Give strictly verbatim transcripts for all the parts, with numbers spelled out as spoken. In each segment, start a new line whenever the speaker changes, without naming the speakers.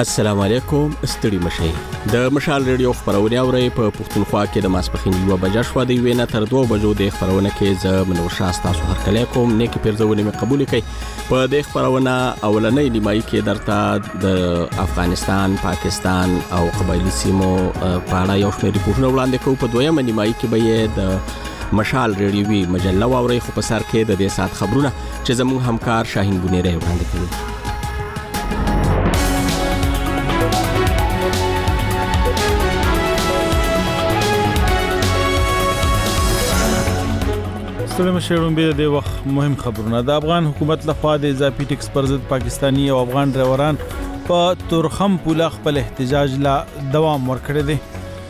السلام علیکم ستړي مشي د مشال ریډیو خبرونه اوري په پښتونخوا کې د ماسپخین یو بجې شو د وینا تر دوه بجو د خبرونه کې ز منور شاه تاسو هر کله کوم نیکی پیرزونه می قبول کړي په د خبرونه اولنې نیمایي کې درته د افغانستان پاکستان او قبایلی سیمو په اړه یو شمېر ریپورتونه وړاندې کوو په دویمه نیمایي کې به د مشال ریډیوي مجله واوري خو په سر کې د دې سات خبرونه چې زموږ همکار شاهین بونیری وړاندې کوي.
سلام شهرون به د وخت مهم خبرونه. د افغان حکومت لخوا د اضافي ټیکس پر ضد پاکستانی او افغان ډرایوران په تورخم پوله خپل احتجاج لا دوام ورکړی دی.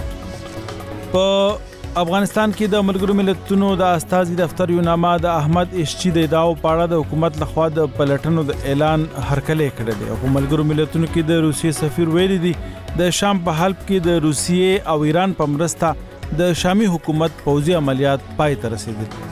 په افغانستان کې د ملګرو ملتونو د استازي دفتر یو نامه د احمد اشچی د ادعاو په اړه د حکومت لخوا د پلټنو د اعلان هرکلی کړی دی. په ملګرو ملتونو کې د روسیې سفیر ویلي دی د شام په حلب کې د روسیې او ایران په مرسته د شامي حکومت پوځي عملیات پای ته رسیدلي.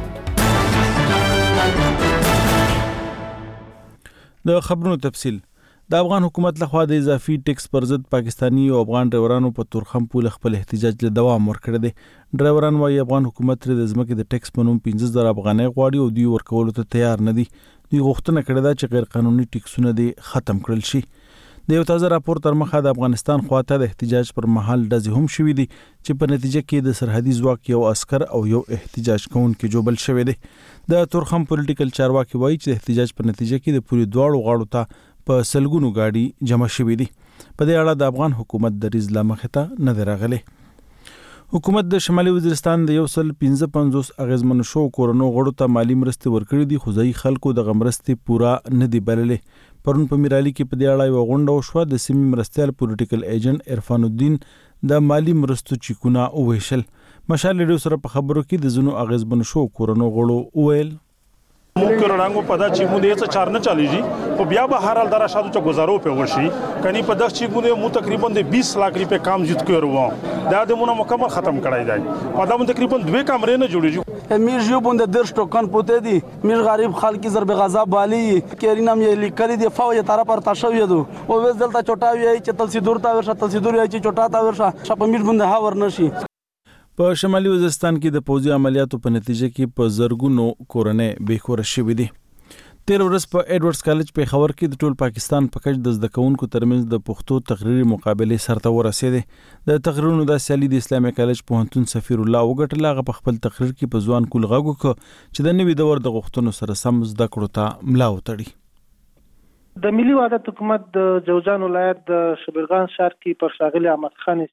د خبرونو تفصیل. د افغان حکومت لخوا د اضافي ټیکس پر ضد پاکستانی او افغان ډرایورانو په تورخم پوله خپل احتجاج له دوام ورکړی دی. ډرایوران وايي افغان حکومت تر د ځمکې د ټیکس په نوم پنځه زره افغانۍ غواړي او دوی ورکولو ته تیار نه دي. دوی غوښتنه کړې ده چې غیر قانوني ټیکسونه دي ختم کړل شي. د یو تازه راپور تر مخه د افغانستان خواته د احتجاج پر مهال ډزې هم شوې دي چې په نتیجه کې د سرحدي ځواک یو عسكر او یو احتجاج کوونکی جوبل شوی دی. د تورخم پولیټیکل چارواکي وایي چې د احتجاج په نتیجه کې د پوری دواړو غاړو ته په سلګونو گاډي جمع شوې دي. په دې اړه د افغان حکومت دریځ لا مخې ته نه دی راغلی. حکومت د شمالي وزیرستان د یو سل پنځه پنځوس اغیزمنو شو کورونو غړو ته مالی مرستې ورکړې دي خو ځایي خلکو د مرستې پورا نه دی بللې. پرون په میرالي کې په دې اړه یو غونډه وشوه. د سیمې مرستیال پولیټیکل ایجنټ عرفان الدین د مالی مرستو چیکونه وویشل. مشال ریډیو سره په خبرو کې د زونو اغیزمنو شو کورونو غړو وویل
ممکن رنگو پدا چی مو دیسه چار نه چالیږي خو بیا به هر حال درا شادو چې گزارو په وشي کني په دغه چی مو مو تقریبا د بیس लाख روپے کام جوت کړو دا د مونږه مکمل ختم کړای دی. په دا مون تقریبا دوه کمرې نه جوړیږي.
میر جو بوند درش ټوکن پوتې دي میر غریب خلک ضرب غذا بالی کېرینم یې لیکلي دی فوج طرف پر تاسو یدو او وز دلته چټاوي چې تل سیدور تا ورشه تل سیدور چې چټا تا ورشه شپ میر بوند هاور نشي.
په شمالي وزیرستان کې د پوځي عملیاتو په نتیجه کې په زرګونو کورنۍ بیخوره شوې دي. تیر ورځ په ایډورډز کالج په خبر کې د ټول پاکستان په کچ د زده کوونکو ترمنځ د پښتو تقریري مقابله سرته ورسېده. د تقریرونو د سیالي د اسلامي کالج پوهنتون سفیر الله وګټل هغه په خپل تقریر کې په ځوان کول غاګو ک چې د نوي دور د غوښتنو سره سم زده کړو ته ملا وتړي.
د ملي وحدت حکومت د جوزجان ولایت د شبرغان ښار کې پر ښاغلي احمد خان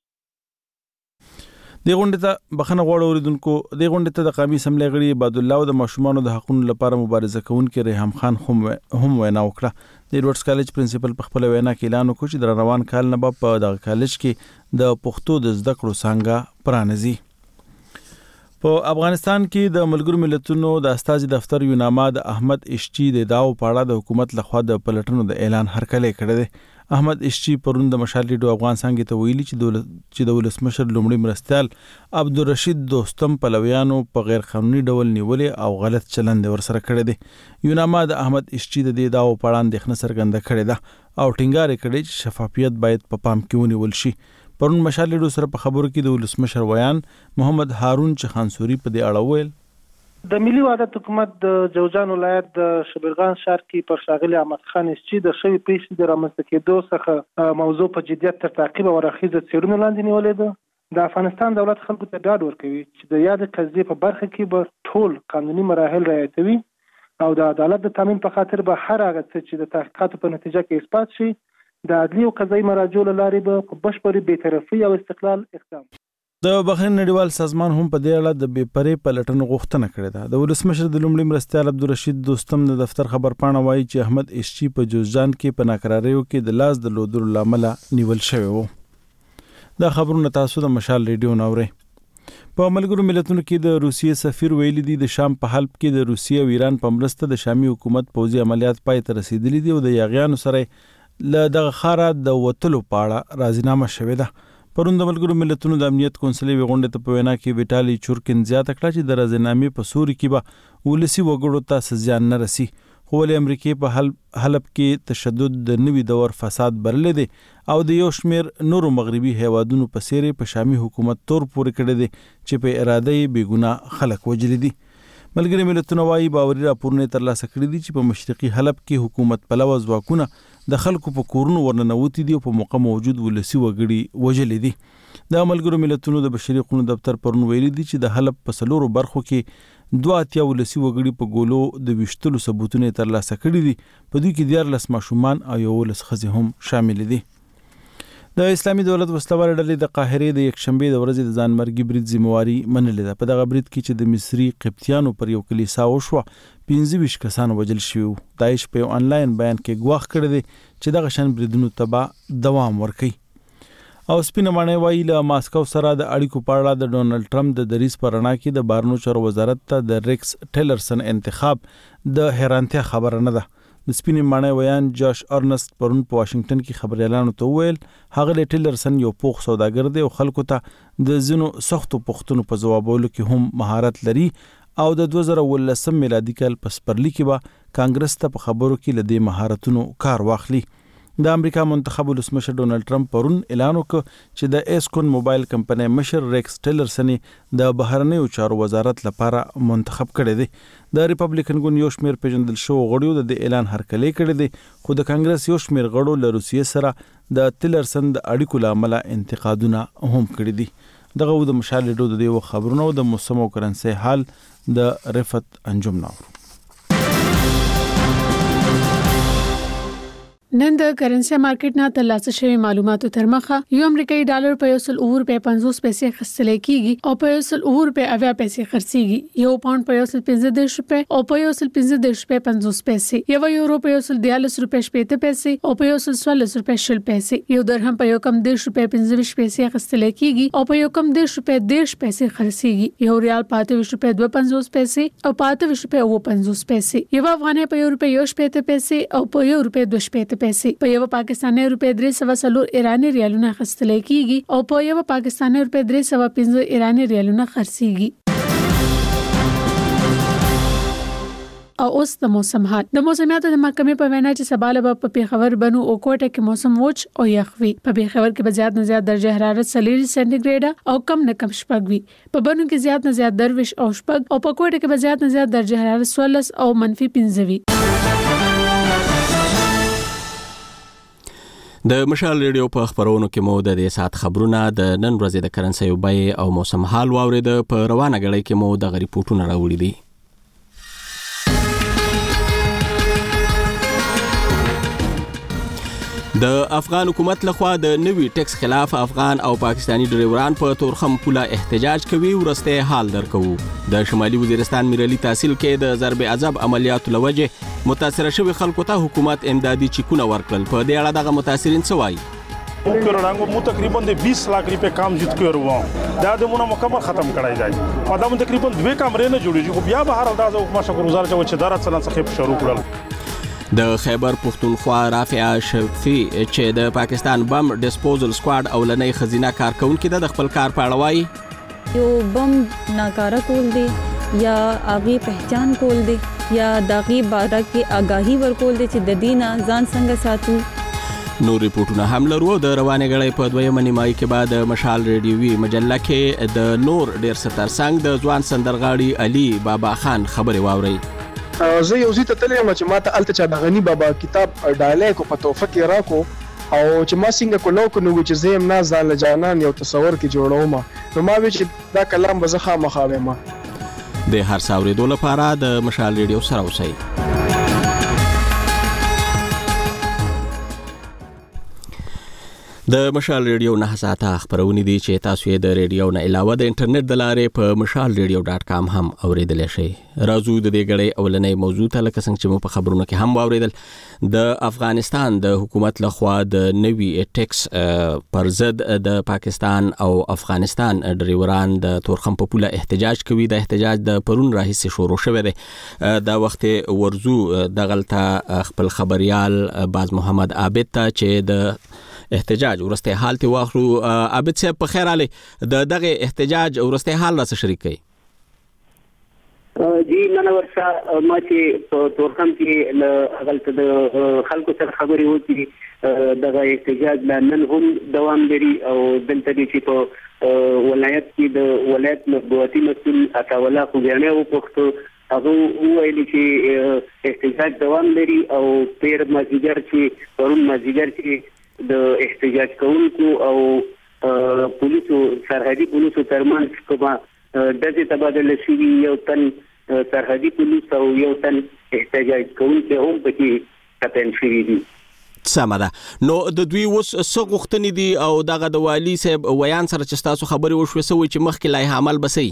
د غونډې ته بخنه غواړو اوریدونکو. د غونډې ته د قومي اسمبلی غړي عبد الله او د ماشومانو د حقوقو لپاره مبارزه کوونکي ریحان خان هم هم وینا وکړه. د ایډورډز کالج پرنسپل په خپل وینا کې اعلان وکړ چې د روان کال نه په دغه کالج کې د پښتو د زده کړو څنګه پرانیزي. په افغانستان کې د ملګرو ملتونو د استازي دفتر یو نامه د احمد اشچی د ادعاو په اړه د حکومت لخوا د پلټنو د اعلان هرکلی کړی دی. احمد اشچی پرون د مشال ریډیو افغان څنګه ته ویلي چې دولت چې د ولسمشر لومړي مرستیال عبدالرشید دوستم پلویانو په غیر قانوني ډول نیولې او غلط چلند ورسره کړی دی. یو نامه د احمد اشچی د دې داو په اړه اندېښنه څرګنده کړې ده او ټینګار کړی چې شفافیت باید په پام کې ونیول شي. پرون مشال ریډیو سره په خبرو کې د ولسمشر ویان محمد هارون چخانسوري په دې اړه ویل
د ملي وحدت حکومت د جوزجان ولایت د شبرغان ښار کې پر ښاغلي احمد خان اشچی د شوی پیښې د رامنځته کېدو څخه موضوع په جدیت تر تعقیب او راخیزه څېړنو لاندې نیولې ده. د افغانستان دولت خلکو ته ډاډ ورکوي چې د یاد قضیې په برخه کې به ټول قانوني مراحل رعایتوي او د عدالت د تامین په خاطر به هر هغه څه چې د تحقیقاتو په نتیجه کې اثبات شي د عدلي او قضایي مراجعو له لارې به په بشپړې بېطرفۍ او استقلال اقدام.
د بهرین نړیوال سازمان هم په دې اړه د بې پرې پلټنو غوښتنه کړې ده. د ولسمشر د لومړي مرستیال عبدالرشید دوستم د دفتر خبر پاڼه وایي چې احمد اشچی په جوزجان کې په ناکراریو کې د لاس درلودلو له امله نیول شوی و. دا خبرونه تاسو د مشال ریډیو نه اورئ. په ملګرو ملتونو کې د روسیې سفیر ویلي دی د شام په حلب کې د روسیې او ایران په مرسته د شامي حکومت پوځي عملیات پای ته رسیدلي دي او د یاغیانو سره له دغه ښاره د وتلو په اړه راضینامه شوې ده. پرون د ملګرو ملتونو د امنیت کونسلې غونډې ته په وینا کې ویټالي چورکین زیاته کړه چې د راضینامې په سوري کې به ولسي وګړو ته زیان نه رسي خو ولې امریکای په حلب کې تشدد د نوي دور فساد برلې دي او د یو شمیر نورو مغربي هیوادونو په څیر په شامي حکومت تور پورې کړی دي چې په اراده یې بې ګناه خلک وژلي دي. ملګري ملتونه وايي باوري راپورونه ترلاسه کړي دي چې په مشرقي حلب کې حکومت پلوه ځواکونه د خلکو په کورونو ورننوتي دي او په موقع موجود ولسی وګړي وژلي دي. د ملګرو ملتونو د بشري حقوقو دفتر پرون ویلي دي چې د حلب په څلورو برخو کې دوه اتیا ولسی وګړي په ګولو د ویشتلو ثبوتونه ترلاسه کړي دي. په دوی کې دیارلس ماشومان او یولس ښځې هم شامل دي. د اسلامي دولت وسلوال ډلې د قاهرې د یکشنبه د ورځې د ځانمرګي برید ذمہواری منلې ده. په دغه برید کې چې د مصری قبطیانو پر یو کلیسا وشوه پنځه ویشت کسان وژل شوي. داعش په یو انلاین بیان کې ګواښ کړی دی چې دغه شان بریدونو ته به دوام ورکوي. او سپینه ماڼۍ وایي له ماسکو سره د اړیکو په اړه د ډونالډ ټرمپ د دریځ په رڼا کې د بهرنیو چارو وزارت ته د ریکس ټیلرسن انتخاب د حیرانتیا خبره نه ده. د سپینې ماڼۍ ویان جاش ارنست پرون په واشنگټن کې خبريالانو ته وویل هغه ټیلرسن یو پوخ سوداګر دی او خلکو ته د ځینو سختو پوښتنو په ځوابولو کې هم مهارت لري او د دوه زره ولسم میلادي کال په سپرلي کې به کانګرس ته په خبرو کې له دې مهارتونو کار واخلي. د امریکا منتخب ولسمشر ډونالډ ټرمپ پرون اعلان وکړ چې د ایسکون موبایل کمپنۍ مشر ریکس ټیلرسن د بهرنیو چارو وزارت لپاره منتخب کړی دی. د ریپبلیکن ګوند یو شمیر پیژندل شو غړیو د اعلان هرکلی کړی دی خو د کانګرس یو شمیر غړو له روسیې سره د ټیلرسن د اړیکو لامل انتقادونه هم کړی دي. دغه د مشال ډو د یو خبرونو د موسم او کرنسي حال د رفت انجم ناور.
نن د کرنسي مارکیټ نه ترلاسه شوی معلوماتو تر مخه یو امریکایي ډالر په یو سل اوه روپۍ پنځوس پیسې خرڅل کیږي او په یو سل اوه روپۍ اویا پیسې خرڅيږي. یو پاوند په یو سل پنځه دېرش روپۍ او په یو سل پنځه دېرش روپۍ پنځوس پیسې. یو یورو په یو سل دیارلس روپۍ شپږ پیسې او په یو سل څوارلس روپۍ شل پیسې. یو درهم په یو کم دېرش روپۍ پنځه ویشت پیسې خرڅل کیږي او په یو کم دېرش روپۍ دېرش پیسې خرڅيږي. یو ریال په اته ویشت روپۍ دوه پنځوس پیسې او په اته ویشت روپۍ اوه پنځوس پیسې. یو افغانۍ په یو روپۍ یو شپږ پیسې او په یو روپۍ دوه شپږ پیسې. په یو پاکستاني روپۍ درې سوه څلور ایراني ریالونه خرڅل کیږي او په یو پاکستاني روپۍ درې سوه پنځه ایراني ریالونه خرڅيږي. او اوس د موسم حال. د موسمیاتو د محکمې په وینا چې سبا له په پیښور بنو او کوټه کې موسم وچ او یخ وي. په پیښور کې به زیات نه زیات درجه حرارت څلور سانتیګریډ او کم نه کم شپږ وي. په بنو کې زیات نه زیات درویش او شپږ او په کوټه کې به زیات نه زیات درجه حرارت څوارلس او منفي پنځه وي.
د مشال ریډیو په خبرونو کې مو د دې سات خبرونه د نن ورځې د کرنسي بیې او موسم حال واورید. په روانه غړي کې مو د ریپورتونه راوړي دي. د افغان حکومت لخوا د نوي ټیکس خلاف افغان او پاکستانی ډرایوران په تورخم پوله احتجاج کوي. ورسته حال درکو. د شمالي وزیرستان میرلی تحصیل کې د ضرب عذاب عملیاتو لوجه متاثر شوی خلکو ته حکومت امدادي چیکونه ورکړل. په دې اړه دغه متاثرین څه وایي؟
کروڑانگو مو تقریباً بیس لاکھ روپے کام جیت کے روا دا دمونه مکمل ختم کړای دی. ادم تقریباً دوه کمرې نه جوړیږي خو بیا به هر انداز حکومت شکر گزار چې چې دارت سلام څخه شروع کړل.
د خیبر پختونخوا رافعه شفیع چې د پاکستان بم ډیسپوزل سکواډ اولنۍ خزینه کارکونکو د خپل کار په اړه وایي
یو بم ناکاره کول دی یا اغه پہچان کول دی یا دغه باره کې آگاهی ورکول دي چې د دینه ځان څنګه ساتو.
نور ریپورتونه هم لرو. د روانه غړي په دویمه نیمایي کې بعد مشال ریډیوي مجله کې د نور ډیر ستر څنګه د ځوان سندرغاړي علي بابا خان خبري واوري.
زه یو ځای ته تلم چې ماته الته چا د غنی بابا کتاب ډایلګ کو په توفه کې راکو او چې ما څنګه کو نو کو نو چې زم نه ځان جانان یو تصور کې جوړوم نو ما وی چې دا کلام به زه خامخاوه ما
د هر څاورې دوله لپاره د مشال ریډیو سره اوسئ. د مشال ریډیو نه ساته خبرونه دي چې تاسو یې د ریډیو نه علاوه د انټرنیټ د لارې په مشال ریډیو ډاټ کام هم اوریدلی شئ. راځو د دې غړي اولنې موضوع ته لکه څنګه چې مو په خبرونو کې هم اوریدل. د افغانستان د حکومت لخوا د نوي ټیکس پر ضد د پاکستان او افغانستان ډرایوران د تورخم په پوله احتجاج کوي. د احتجاج د پرون راهیسې شروع شوی دی. دا وخت ورزو د غلطه خپل خبريال باز محمد عابد ته چې د احتجاج ورسته حال ته واخلو. عابد صاحب په خیر علي د دغه احتجاج ورسته حال را شریک کړي.
جی منور شاه ما چې په تورخم کې له هغه د خلکو سره خبرې وکړي دغه احتجاج نن هم دوام لري او دلته چې په ولایت کې د ولایت مطبوعاتي مسؤل عطاوالله خوږیانی وپوښتو هغه وویل چې احتجاج دوام لري او پیر مازدیګر چې پرون مازدیګر چې د احتجاج کوونکو او پولیسو سرحدي پولیسو ترمنځ کومه دغه تبادله شوی یو تن سرحدي پولیس او یو تن احتجاج کوونکي هم پکې کتن شوی دي.
سمه ده. نو د دوی اوس څه غوښتنې دي او دغه د والی صاحب ویان سره چې تاسو خبرې وشوي سوي چې مخکې لایحه عمل بسي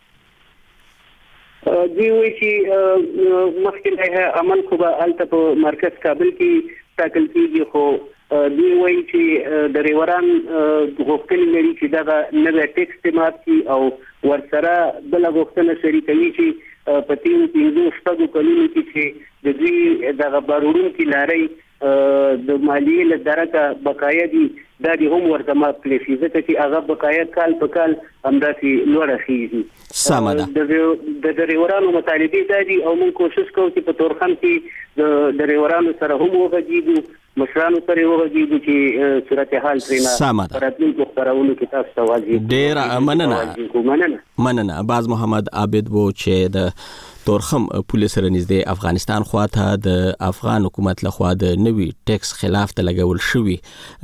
دی وی چې مخکې لایحه عمل خو به الته په مرکز کابل کې ټاکل کیږي خو دی وی چې د ریوران غوښتنې لري چې دغه نوې ټیکس مات کی او ورسره بل غوښتنه شریکوي چې په تیرو پنځو شپږو کلونو کې چې د دوی دغه بارونکي لاري د مالیې له درکه بقایا دي دا دي هم ورته مات کړي شي ځکه چې هغه بقایا کال په کال همداسې لوړه خېږي.
سمه ده.
د ریورانو مطالبې دا دي او موږ کوشش کوو چې په تورخم کې د ریورانو سره هم وغږیږو مشرانو سره وغږیږو چې صورتحال ترېنه راتلونکو خپرونو کې تاسو ته واځي.
ډېره مننه مننه مننه باز محمد عابد وو چې د تورخم پولیس سره نږدې افغانستان خواته د افغان حکومت لخوا د نوي ټیکس خلاف ته لګول شوی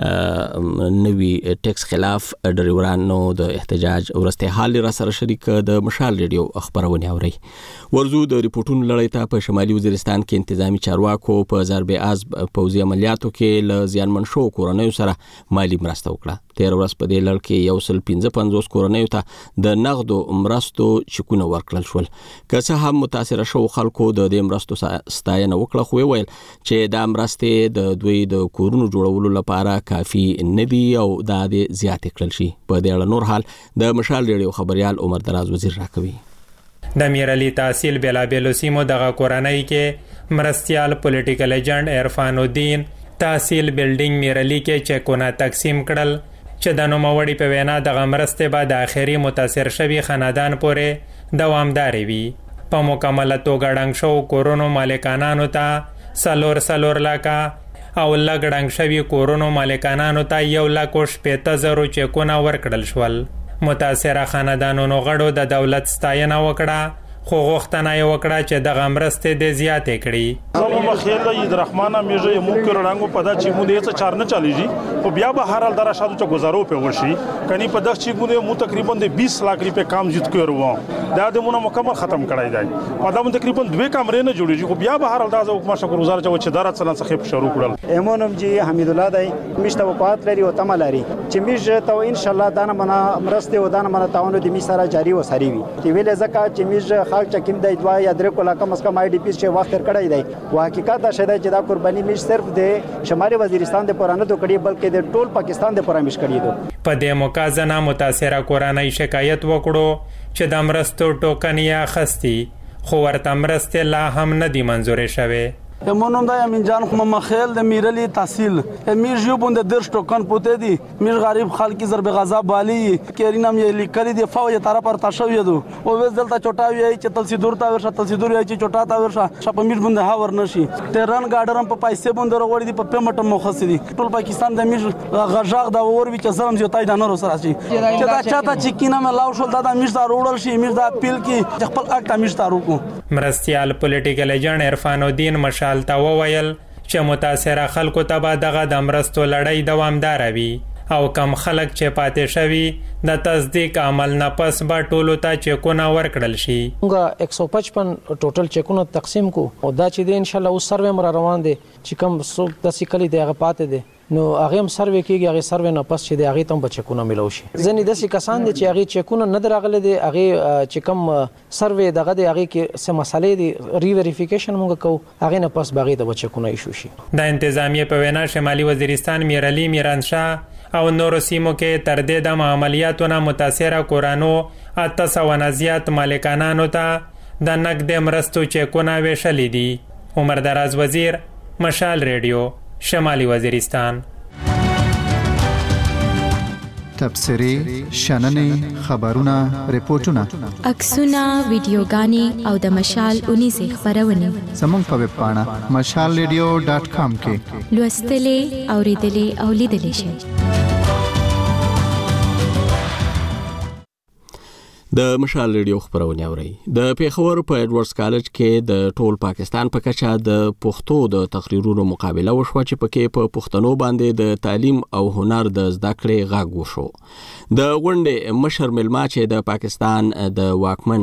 نوي ټیکس خلاف ډریورانو د احتجاج ورسته حال را سره شریک د مشال ریډیو خبرونه اوري. ورزو د ریپورتونو لړۍ ته په شمالي وزیرستان کې انتظامی چارواکو په ضرب اعظم پوځي عملیاتو کې ل زیانمن شو کورنیو سره مالی مرسته وکړه. تیر ورځ په دې لړ کې یو سل پنځه پنځوس کورنیو ته د نغدو مرستو چکونه ورکړل شول. که څه هم متاثر شو خلکو د دې مرستو ستاینه وکړه خو ویل چې دا مرستې د دوی د کورونو جوړولو لپاره کافي نه دي او دا د زیات کړل شي. په دې اړه نور حال د مشال ریډیو خبريال عمر دراز وزیر راکوي.
د میرعلی تحصیل بلابلو سیمو دغه کورنۍ کې مرستيال پولیټیکل ایجنټ عرفان الدین تحصیل بلډینګ میرعلی کې چکونه تقسیم کړل چې د نوموړي په وینا دغه مرستې به د اخري متاثر شوي خاندان پورې دوامداري وي. په مکمله توګه ړنګ شو کورونو مالکانانو ته سلور سلور لاکه او لږ ړنګ شوي کورونو مالکانانو ته یو لک شپېته زرو چکونه ورکړل شول. متاثره خاندانونو غړو د دولت ستاینه وکړه خو غوښتنه یې وکړه چې دغه مرستې دې زیاتې کړي.
زموږ مخېل عید رحمانه میږي مو کې رنګو پدا چې مو دې څه چار نه چاليږي خو بیا به هر حال درا شادو چې گزارو په ورشي کني په دغه چې مو مو تقریبا د بیس लाख روپے کام جوړ کړو دا د مونږه مکمل ختم کړای دی په دا مون تقریبا دوه کمرې نه جوړیږي خو بیا به هر حال دا حکومت شکر گزار چې درا څنګه څخه شروع کړل.
امونم جی حمید الله دای مشته وقات لري او تمه لري چې میږي ته ان شاء الله دانه منا مرسته و دانه منا تعاون د می سره جاری و ساري وي چې ویل زکه چې میږي خلک چې کیم دی یا درې کولا کم اس کم آی ډی پی چې وخت تر کړی دی او حقیقت دا شته چې دا قرباني مش صرف د شمالي وزیرستان د پرانه د کړي بلکې د ټول پاکستان د پرامش کړی دی.
په دې موقعه متاثره کورنۍ شکایت وکړو چې د مرستو ټوکن یا خستی خو ورته مرستې لا هم نه دی منزور شوه.
امونم دا امین جان خو مخیل د میرلی تحصیل امیر جو بوند درش ټوکن پوته دي میر غریب خلک ضرب غذا بالی کیرینم یې لیکلي دی فو یې طرف پر تاسو یدو او وز دلته چټاوی ای چې تلسی دور تا ورشه تلسی دور ای چې چټا تا ورشه شپ میر بوند ها ور نشي تهران ګاډرم په پیسې بوند وروړي دی په پیمټ مخص دي ټول پاکستان د میر غژاغ دا ور وی چې زم جو تای دا نور سره شي چې دا چاته چې کینه مې لاو شول دا د میر دا وروړل شي میر دا پیل کی خپل اکټ میر تارو کو.
مرستيال پولیټیکل ایجنټ عرفان الدین مشال تا وویل چې متاثره خلکو ته به دغه د مرستو لړۍ دوامدار وي او کم خلک چې پاتې شوي د تصدیق عمل نه پس به ټولو ته چکونه ورکړل شي.
موږ یک سو پچپن ټوټل چکونه تقسیم کو او دا چې د ان شاء الله اوس سروې مر روان دي چې کم څوک د سیکلي دی هغه پاتې دي نو هغه هم سروې کیږي هغه سروې نه پس چې د هغه تم بچکونه ملو شي. ځنې د سې کسان دي چې هغه چکونه نه درغله دي هغه چې کم سروې دغه د هغه کې څه مسالې دي ری ویریفیکیشن موږ کو هغه نه پس باغې د بچکونه ایشو شي.
د انتظامیه په وینا شمالي وزیرستان میرعلی میرانشاه او نور سیمو کې تر دې د عملیاتو نه متاثره کورانو اته سو نه زیات مالکانانو ته د نقد مرستو چکونه ویشلې دي. عمر دراز وزیر مشال ریډیو شمالي وزیرستان.
تبصرې شننې خبرونه ریپورتونه
عکسونه ویډیوګانې او د مشال اونیزه خبرونه
زموږ په ویب پاڼه مشال ریډیو ډاټ کام کې
لوستلې اوریدلې او لیدلې شئ.
د مشال ریډیو خبرونه اوري. د پیښور په ایډورډز کالج کې د ټول پاکستان په کچه د پښتو د تقریرونو مقابله وشوه چې پکې په پښتنو باندې د تعلیم او هنر د زده کړې غږ وشو. د غونډې مشر ملما چې د پاکستان د واکمن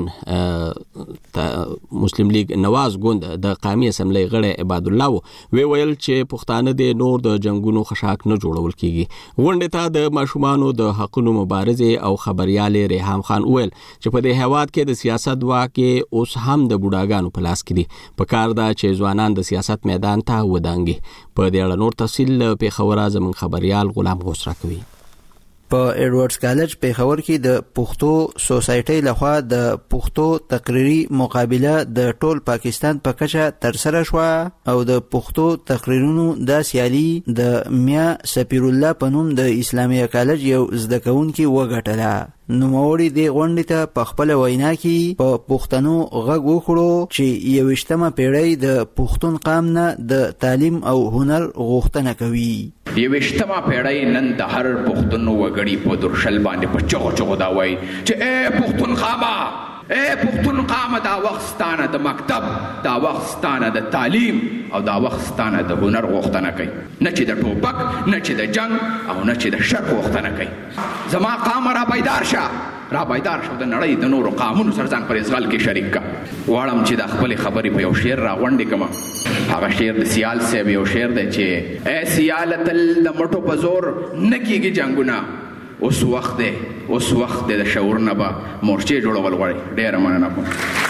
مسلم لیگ نواز ګوند د قومي اسمبلی غړی عباد الله وی ویل چې پښتانه د نور د جنگونو خشاک نه جوړول کیږي. غونډې ته د ماشومانو د حقوقو مبارزې او خبريال ریحام خان ویل چې په دې هیواد کې د سیاست واکه اوس هم د بوډاګانو په لاس کې دي. په کار دا چې ځوانان د سیاست میدان ته ودانګي. په دې اړه نور تفصیل په خبره زمون خبريال غلام غوسرا کوي.
په ایډورډز کالج پیښور کې د پښتو سوسایټي لخوا د پښتو تقریری مقابله د ټول پاکستان په کچه ترسره شوه او د پښتو تقریرونو د سیالي د میا سفیر الله پنوم د اسلامیه کالج یو زده کوونکی وګټله. نوموړي د غونډې ته په خپل وینا کې په پښتنو غږ وکړو چې یویشتمه پیړۍ د پښتون قام نه د تعلیم او هنر غوښتنه کوي.
یویشتمه پیړۍ نن د هر پښتون وګړي په درشل باندې په چغو چغو دا وایي چې اے پښتون قامه، اے پښتون قامه، دا وخت ستانه د مکتب، دا وخت ستانه د تعلیم او دا وخت ستانه د هنر غوښتنه کوي، نه چې د ټوپک، نه چې د جنگ او نه چې د شر غوښتنه کوي. زما قام را بیدار شه، را بیدار شو، د نړۍ د نورو قامونو سره ځان پر ازغال کې شریک کا. واړم چې د خپل خبرې په یو شعر را غونډې کما. هغه شعر د سیال صاحب یو شعر دی چې اے سیال تل د مټو په زور نکیږي جنگونه، اوس وخت دی، اوس وخت دی د شعور نه به مورچې جوړول غواړي. ډېره مننه کوم.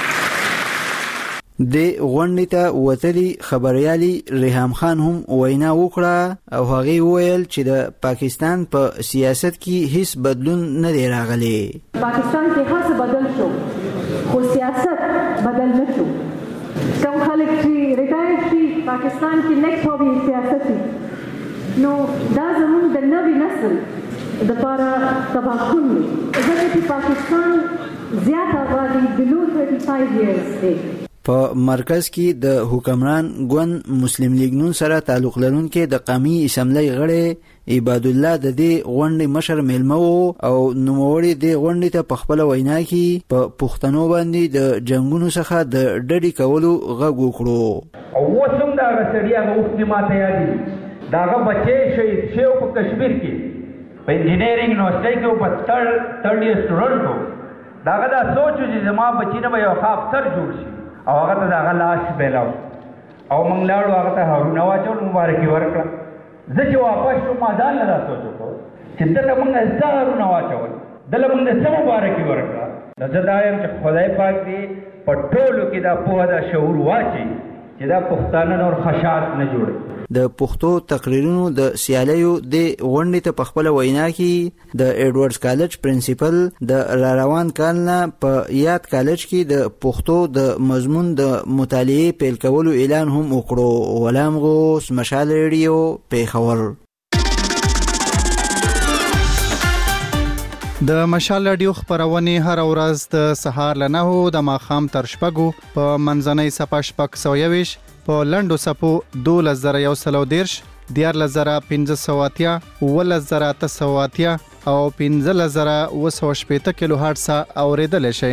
د غونډې ته وتلي خبريالي ریحام خان هم وینا وکړه او هغه ویل چې د پاکستان په سیاست کې هیڅ بدلون نه دی راغلی.
پاکستان کې هر څه بدل شو خو سیاست بدل نه شو. کوم خلک چې ریټایر شي پاکستان کې نیکسټ هوبي سیاست دی، نو دا زموږ د نوي نسل د لپاره تباکون دی. ځکه چې پاکستان زیات آبادي بلو پنځه پنځه ایرز دی.
په مرکز کې د حکمران ګوند مسلم لیگ نون سره تعلق لرونکي د قومي اسمبلی غړی عباد الله د دې غونډې مشر ملما وو او نوموړي د غونډې ته په خپل وینا کې په پښتنو باندې د جنگونو څخه د ډډې کولو غږ وکړو.
او وسم دا غسړیا غوښتي ماته یادي داغه بچي شهید شو په کشمیر کې په انجینرینګ یونیورسيټي کې په تر تر سټوډنټو داغه دا سوچ چې زما بچی نه یو ښه افسر جوړ شي او هغه ته دغه لاس بیلاو او موږ لاړو هغه ته هارون واچول مبارکي ورکړه. زه چې واپس شوم ما ځان له سوچ وکړ چې دلته موږ زه هارون واچول دلته موږ څه مبارکي ورکړه. نو زه دا یم چې خدای پاک دې په ټولو کې دا پوهه دا شعور واچي چې دا پښتانه نور خشاک نه جوړي.
د پښتو تقریرونو د سیالیو د غونډې ته په خپل وینا کې د ایډورډز کالج پرنسپل د را روان کال نه په یاد کالج کې د پښتو د مضمون د مطالعې پیل کولو اعلان هم وکړو. غلام غوث، مشال ریډیو، پیښور.
د مشال رادیو خبرونه هر ورځ د سهار له نهو د ماښام تر شپږو په منځنۍ صفه شپږ سوه یویشت په لنډو صفو دولس زره یو سل او دېرش، دیارلس زره پنځه سوه اتیا، اوولس زره اته سوه اتیا او پنځلس زره اوه سوه شپېته کیلو هرټز اورېدلی شئ.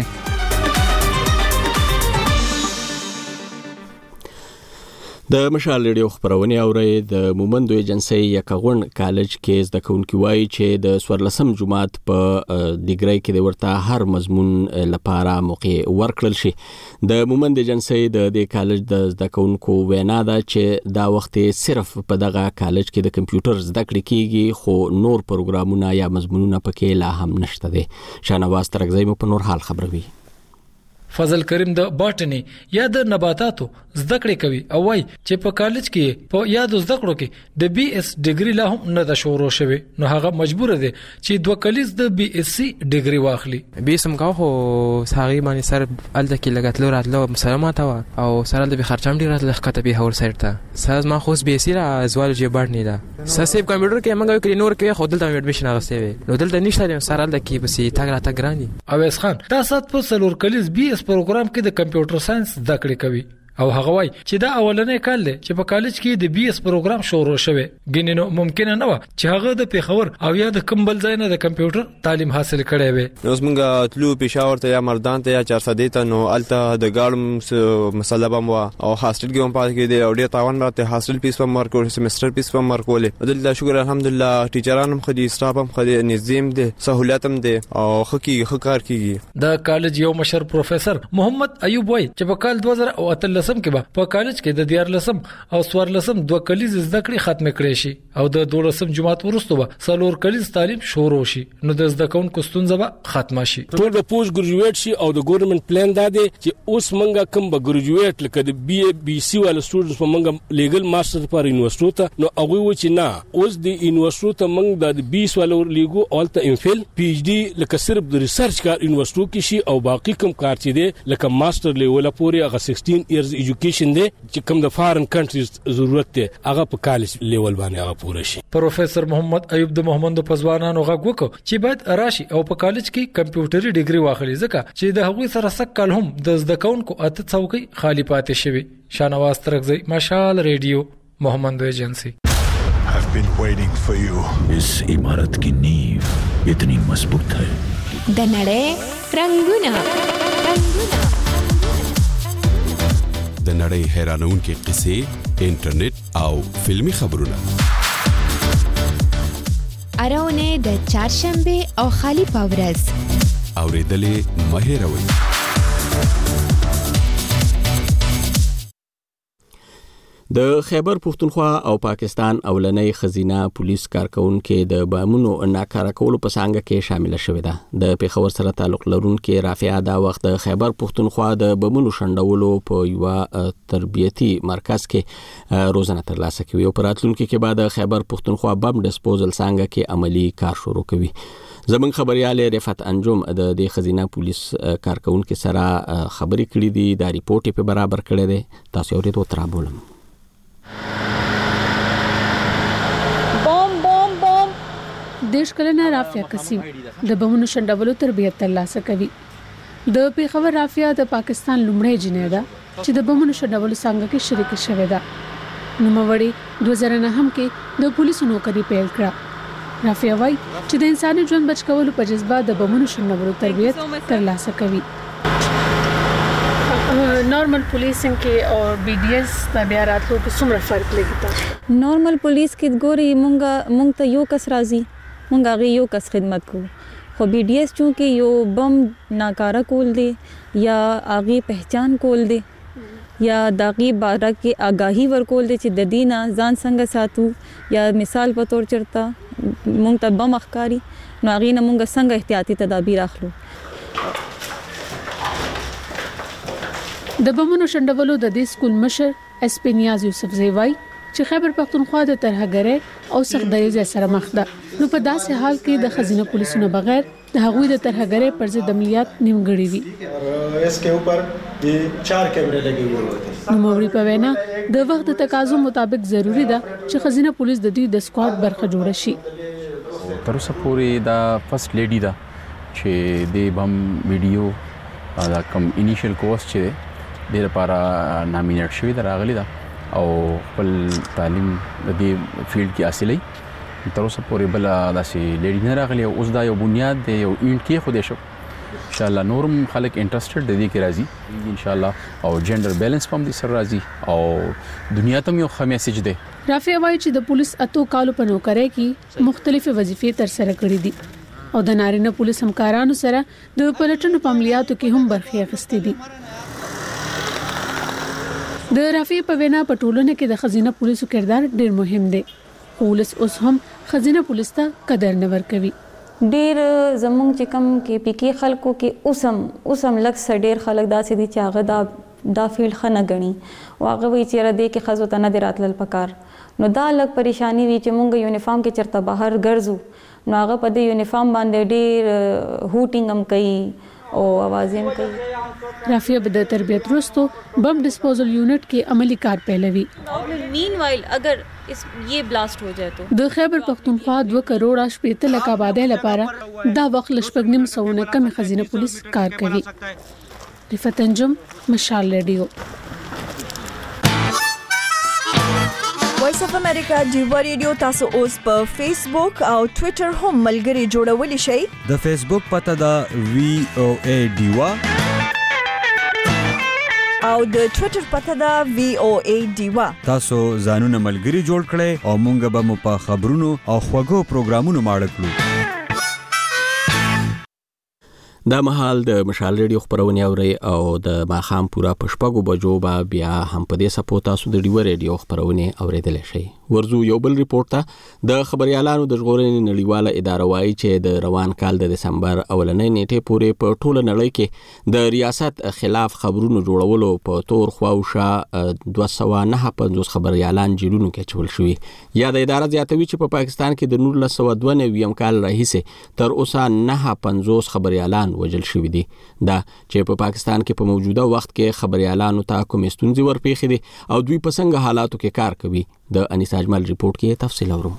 د مشال ریډیو خبرونه اوري. د مومند ایجنسی یکغون کالج کې زده کوونکي وایي چې د سورلسم جمعات په ډیګری کې د ورته هر مضمون لپاره موقع ورکړل شي. د مومند ایجنسی د دې کالج د زده کوونکو وینا ده چې دا وخت صرف په دغه کالج کې د کمپیوټر زده کړې کیږي خو نور پروګرامونه یا مضمونونه پکې لا هم نشته دي. شاهنواز ترکزی مو په نور حال خبروي.
فضل کریم د باټنی یا د نباتاتو زده کړې کوي او وايي چې په کالج کې په یاد زده کړو کې د بي اس ډیګري لا هم نه د شروع شوی نو هغه مجبور دی چې دوه کلیز د بي اس سي ډیګري واخلي.
بي سم کا هو ساغي باندې سر الته کې لګاتلو راتلو مسلمات او سره د خرچام ډیر راتل خطه به هور سایت ته ساز ما خوس بي اس سي را زوالجی باټنی دا ساسيب کمپیوټر کې موږ کلی نور کې خودل ته اډمیشن اغسته وي نو دلته نشته سره الته کې بس تاګ را تاګ ګرانی.
اویس خان تاسو په سلور کلیز بي اس پروګرام کې د کمپیوټر ساينس زده کړې کوي او هغه وای چې دا اولنې کال دی چې په کالج کې د بي اس پروګرام شروع شوی ګینې نو ممکن نه و چې هغه د پیښور او یا د کمبل ځای نه د کمپیوټر تعلیم حاصل کړي وي.
نو موږ تلو پېښور ته یا مردان ته یا چارسدې ته نو الته د ګاړم مسله بم او هاستل کې هم پاتې کې دی او ډېر تاوان راته هاستل پیس په مارکو سمستر پیس په مارکو له دلته شکر الحمدلله ټیچرانو هم خدي استاف هم خدي نظام دي سہولت هم دي او خکې خکار کیږي.
د کالج یو مشر پروفیسور محمد ایوب وای چې په کال دوه زره او اته لسم کې به په کالج کې د دیار لسم او سوار لسم دوه کلیز زده کړې ختم کړي شي او د دولسم جماعت ورسته به څلور کلیز تعلیم شروع شي نو د زده کوونکو ستونزه به ختمه شي.
ټول به پوسټ ګریجویټ شي او د ګورنمنت پلان دا دی چې اوس منګه کوم به ګریجویټ لکه د بي اي بي سي ول سټوډنټس په منګه لیګل ماستر پر یونیورسيټي ته نو هغه و چې نه اوس د یونیورسيټي ته منګه د بي سي ول لیګو اولته ام فل پی ایچ ډي لکه صرف د ریسرچ کار یونیورسيټي کې شي او باقي کوم کار چې دی لکه ماستر لیول پورې هغه سیکسټین ایئرز ایجوکیشن دی چې کوم د فارن کنټریز ضرورت دی هغه په کالج لیول باندې هغه پوره شي.
پروفیسور محمد ایوب د محمد پزوانانو غږ وکړ چې باید راشي او په کالج کې کمپیوټري ډیګري واخلي ځکه چې د هغوی سره سکل هم د زده کوونکو اته څوکۍ خالی پاتې شوی. شانواز ترغزی مشال ریډیو محمد ایجنسی.
I've been waiting for you. इस इमारत की नींव इतनी मजबूत है.
د نړۍ رنگونه رنگونه
د نړۍ حیرانونکې قصې انټرنیټ او فلمی خبرونه
اراونه د چهارشنبه او خالی پاورز
اوریدلې مهیروي.
د خیبر پښتونخوا او پاکستان اولنۍ خزینه پولیس کارکونکو د بامونو ناکاره کولو په څنګه کې شامل شوې ده. د پیښور سره تعلق لرونکو رافعه دا وخت د خیبر پښتونخوا د بامونو شندولو په یو تربیتی مرکز کې روزنه ترلاسه کوي او پراتلونکو کې بعد خیبر پښتونخوا بم ډسپوزل څنګه کې عملی کار شروع کوي. زمون خبريال رفعت انجم د دې خزینه پولیس کارکونکو سره خبرې کړې دي د ریپورت په برابر کړی دی. تاسو اورئ دوه ترابولم
بوم بوم بوم دیش کلنه رافعه قسیم د بمونو شندولو تربیت ترلاسه کوي. د پیښور رافعه د پاکستان لومړی جنې ده چې د بمونو شندولو څنګه کې شریک شوه ده. نوموړي دوه زره نهم کې د پولیسو نوکری پیل کړه. رافعه وايي چې د انساني ژوند بچ کولو په جذبه د بمونو شندولو تربیت ترلاسه کوي. نارمل پولیسینګ کې او بي ډي اس د بیا راتلو کې څومره فرق لګیږي؟
نارمل پولیس کې ګوري مونږه مونږ ته یو کس راځي مونږ هغه یو کس خدمت کوو خو بي ډي اس چونکه یو بم ناکاره کول دی یا هغه پہچان کول دی یا داغي باره کې آگاهي ورکول دي چې د دینه ځان څنګه ساتو یا مثال په تور چرته مونږ ته بم اخکاری نو هغه نه مونږ څنګه احتیاطي تدابیر اخلو.
د بمونو شندولو د دې سکول مشر اس پی نیاز یوسف زیوای چې خیبر پختونخوا د ترهګرۍ او سختۍ سره مخ ده نو په داسې حال کې د خزینه پولیسونو بغیر د هغوی د ترهګرۍ پر ضد عملیات نیمګړي وي.
اس کے اوپر یہ چار کیمرے لگے ہوئے ہوتے ہیں.
نو موري په وینا د وخت د تقاضو مطابق ضروری ده چې خزینه پولیس د دې د سکواډ برخه جوړ شي.
تر اوسه پورې دا فرست لیډي ده چې د بم ویډیو دا کوم انیشل کورس چې د لپاره نامینیټ شوی دا راغلی دا او خپل تعلیم د دې فیلډ کې حاصلې تر اوسه پورې بل داسې لیډي نه راغلی. اوس دا یو بنیاد دی یو اینټ کې خو دې شو ان شاء الله نورم خلک انټرېسټډ دي کې راځي ان شاء الله او جندر بیلنس هم دې سره راځي او دنیا ته یو ښه میسج دی.
رافعه وايي چې د پولیس اتو کالو په نوکرۍ کې مختلفې وظیفې تر سره کړې دي او د نارینه پولیس همکارانو سره د پلټنو په عملیاتو کې هم برخه اخیستې دي. د رافعه په وینا په ټولنه کې د خزینه پولیسو کردار ډیر مهم دی. پولیس اوس هم خزینه پولیس ته قدر نه ورکوي.
ډیر زمونږ چې کوم کې پی کې خلکو کې اوسم اوسم لږ څه ډیر خلک داسې دي چې هغه دا دا فیلډ ښه نه ګڼي او هغه وایي چې یاره دې کې ښځو ته نه دی راتلل پکار. نو دا لږ پریشانی وي چې مونږ یونیفارم کې چېرته بهر ګرځو نو هغه په دې یونیفارم باندې ډیر هوټینګ هم کوي او आवाज هم کوي.
رافیه به د تربیت وروسته بم ډسپوزل یونټ کې عملی کار پیلوي.
مینوایل اگر اس یہ بلاست ہو جائے تو
د خیبر پختونخوا دوه کروڑ شپېته لک آبادۍ لپاره دا وخت لشپږ نیم سوونه کم خزینه پولیس کار کوي. رفعت انجم، مشال ریډیو.
وایس اف امریکا ډیوا ریډیو تاسو اوس په فیسبوک او ټوئیټر هم ملګري جوړولی شئ.
د فیسبوک پته دا وی او ای ډیوا
او د ټوئیټر پته دا وی او ای ډیوا.
تاسو ځانونه ملګري جوړ کړئ او مونږ به مو په خبرونو او خوږو پروګرامونو ماړه کړو.
دا مهال د مشال ریډیو خبرونه اوري او د ماخام پورا پشپغو بجو با بیا هم په دې سپورټ تاسو د ډیو ریډیو خبرونه اوریدل شي. ورزو یو بل ریپورت ته د خبريالانو د ژغورنې نړیواله اداره وايي چې د روان کال د دسمبر اولنۍ نیټه پورې په ټوله نړۍ کې د ریاست خلاف خبرونو جوړولو په تور خواوشه دوه سوه نهه پنځوس خبريالان جیلونو کې چول شوی. یا د اداره زیاتوي چې په پاکستان کې د نولس سوه دوه نوي کال راهیسه تر اوسه نهه پنځوس خبريالان وجل شوی دي. دا چې په پاکستان کې په موجوده وخت کې خبريالانو ته کوم ستونزې ورپېښې دي او دوی په څنګه حالاتو کې کار کوي. د انیس اجمل ریپورت کې تفصیل اورم.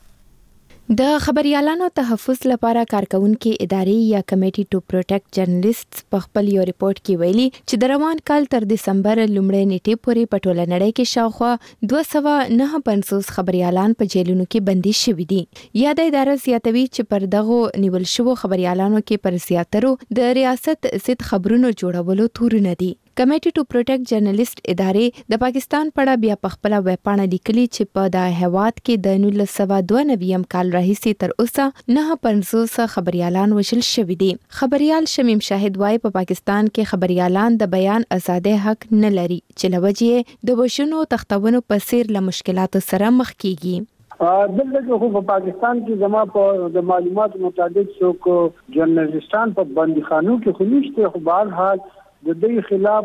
د خبريالانو تحفظ لپاره کارکونکو ادارې یا کمیټي ټو پروټیکټ جرنالستس په خپل یو ریپورت کې ویلي چې د روان کال تر دسمبر لومړۍ نیټې پورې په ټوله نړۍ کې شاوخوا دوه سوه نهه پنځوس خبريالان په جیلونو کې بندي شوي دي. یا د اداره زیاتوي چې پر دغه نیول شوو خبريالانو کې پر زیاترو د ریاست ضد خبرونو جوړولو تورونه دي. کمیټي ټو پروټیکټ جرنالست ادارې د پاکستان پړه بیا په خپل ویب پاڼه لیکلي چې په د هواد کې د نولس سوه دوه نوي کال راهیسې تر اوسه نهه پنځوس خبريالان وژل شوي دي. خبريال شمیم شاهد وايي په پاکستان کې خبريالان د بیان ازادۍ حق نه لري چې لوجې د وشنو تختونو په څیر له مشکلاتو سره مخ کیږي.
دلته خو په پاکستان کې زما په د معلوماتو مطابق څوک جرنالستان په بندیخانو کې خو نشته، خو بهر حال د دې خلاف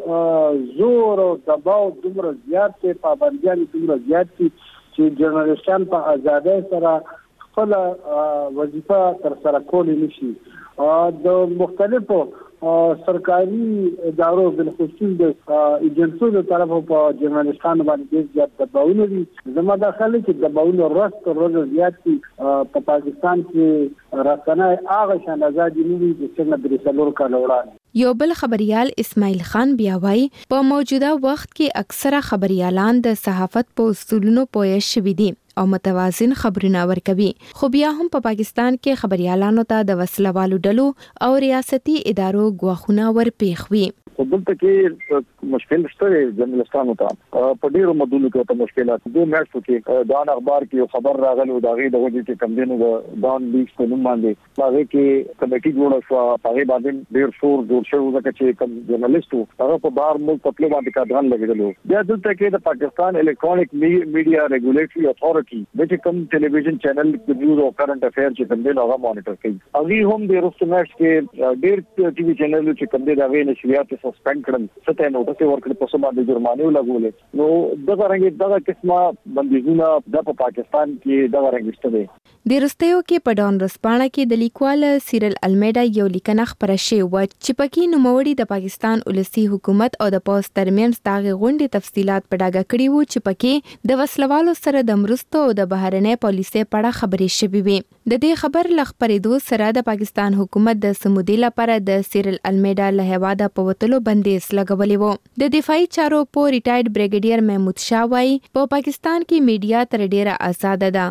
زور او دباو دومره زیات دي، پابندیان دومره زیات دي چې جرنالستان په ازادۍ سره خپل وظیفه تر سره کولی نشي. د مختلفو سرکاري ادارو بالخصوص د ایجنسیو طرفه په جرنالستانو باندې زیات دباوونه دي. زما دا خیال چې دباوونه ورځ تر ورځې زیات دي. په پاکستان کې رسنۍ هغه شان ازادي نه دي چې څنګه درې څلور کاله وړاندې.
یو بل خبريال اسماعیل خان بیا وايي په موجوده وخت کې اکثره خبريالان د صحافت په اصولونو پوه شوي دي او متوازن خبرونه ورکوي، خو بیا هم په پاکستان کې خبريالانو ته د وسلوالو ډلو او ریاستي ادارو غواخونه ورپېښوي.
دلته کې مشکل شته جرنالستانو ته په ډیرو مدونو کې ته مشکلات دي. میاشتو کې دان اخبار کې خبر راغلی او داغه دغه چې کم دینو دان لیکس په نوم باندې هغه کې کمیټي جوړه شو، هغه باندې ډیر شور جوړ شو ځکه چې کم جرنالستو هغه په بار ملک په خپل باندې کاران لګیدلو. بیا دلته کې د پاکستان الکترونیک میډیا ریګولیټري اتھارټي د کم ټلویزیون چینل د نیوز او کرنٹ افیر چې کم دینو هغه مانیټر کوي. هغه هم د روسمېټ کې ډیر ټي وي چینل چې کم دینو هغه نشریات سسپند کړل، ستې نوټس ورکړل، په سبا د جرمانه لګولې. نو دغه رنګ دغه قسمه بندیزونه د پاکستان کې دغه رنګ شته دي.
د رستیو کې په ډان رسپانه کې د لیکوال سیرل المیډا یو لیکنه خبره شوې و چې پکې نوموړي د پاکستان ولسی حکومت او د پوز ترمنځ دغه غونډې تفصيلات په ډاګه کړي وو چې پکې د وسلوالو سره د مرستو او د بهرنۍ پالیسۍ په اړه خبرې شوې وي. د دې خبر لخبرېدو سره د پاکستان حکومت د سمودي لپاره د سیرل المیډا له هواده په وتلو بندیز لګولې وو. د دفاعي چارو په ریټایرډ بریګیډیر محمود شاه وايي په پاکستان کې میډیا تر ډیره آزاد ده.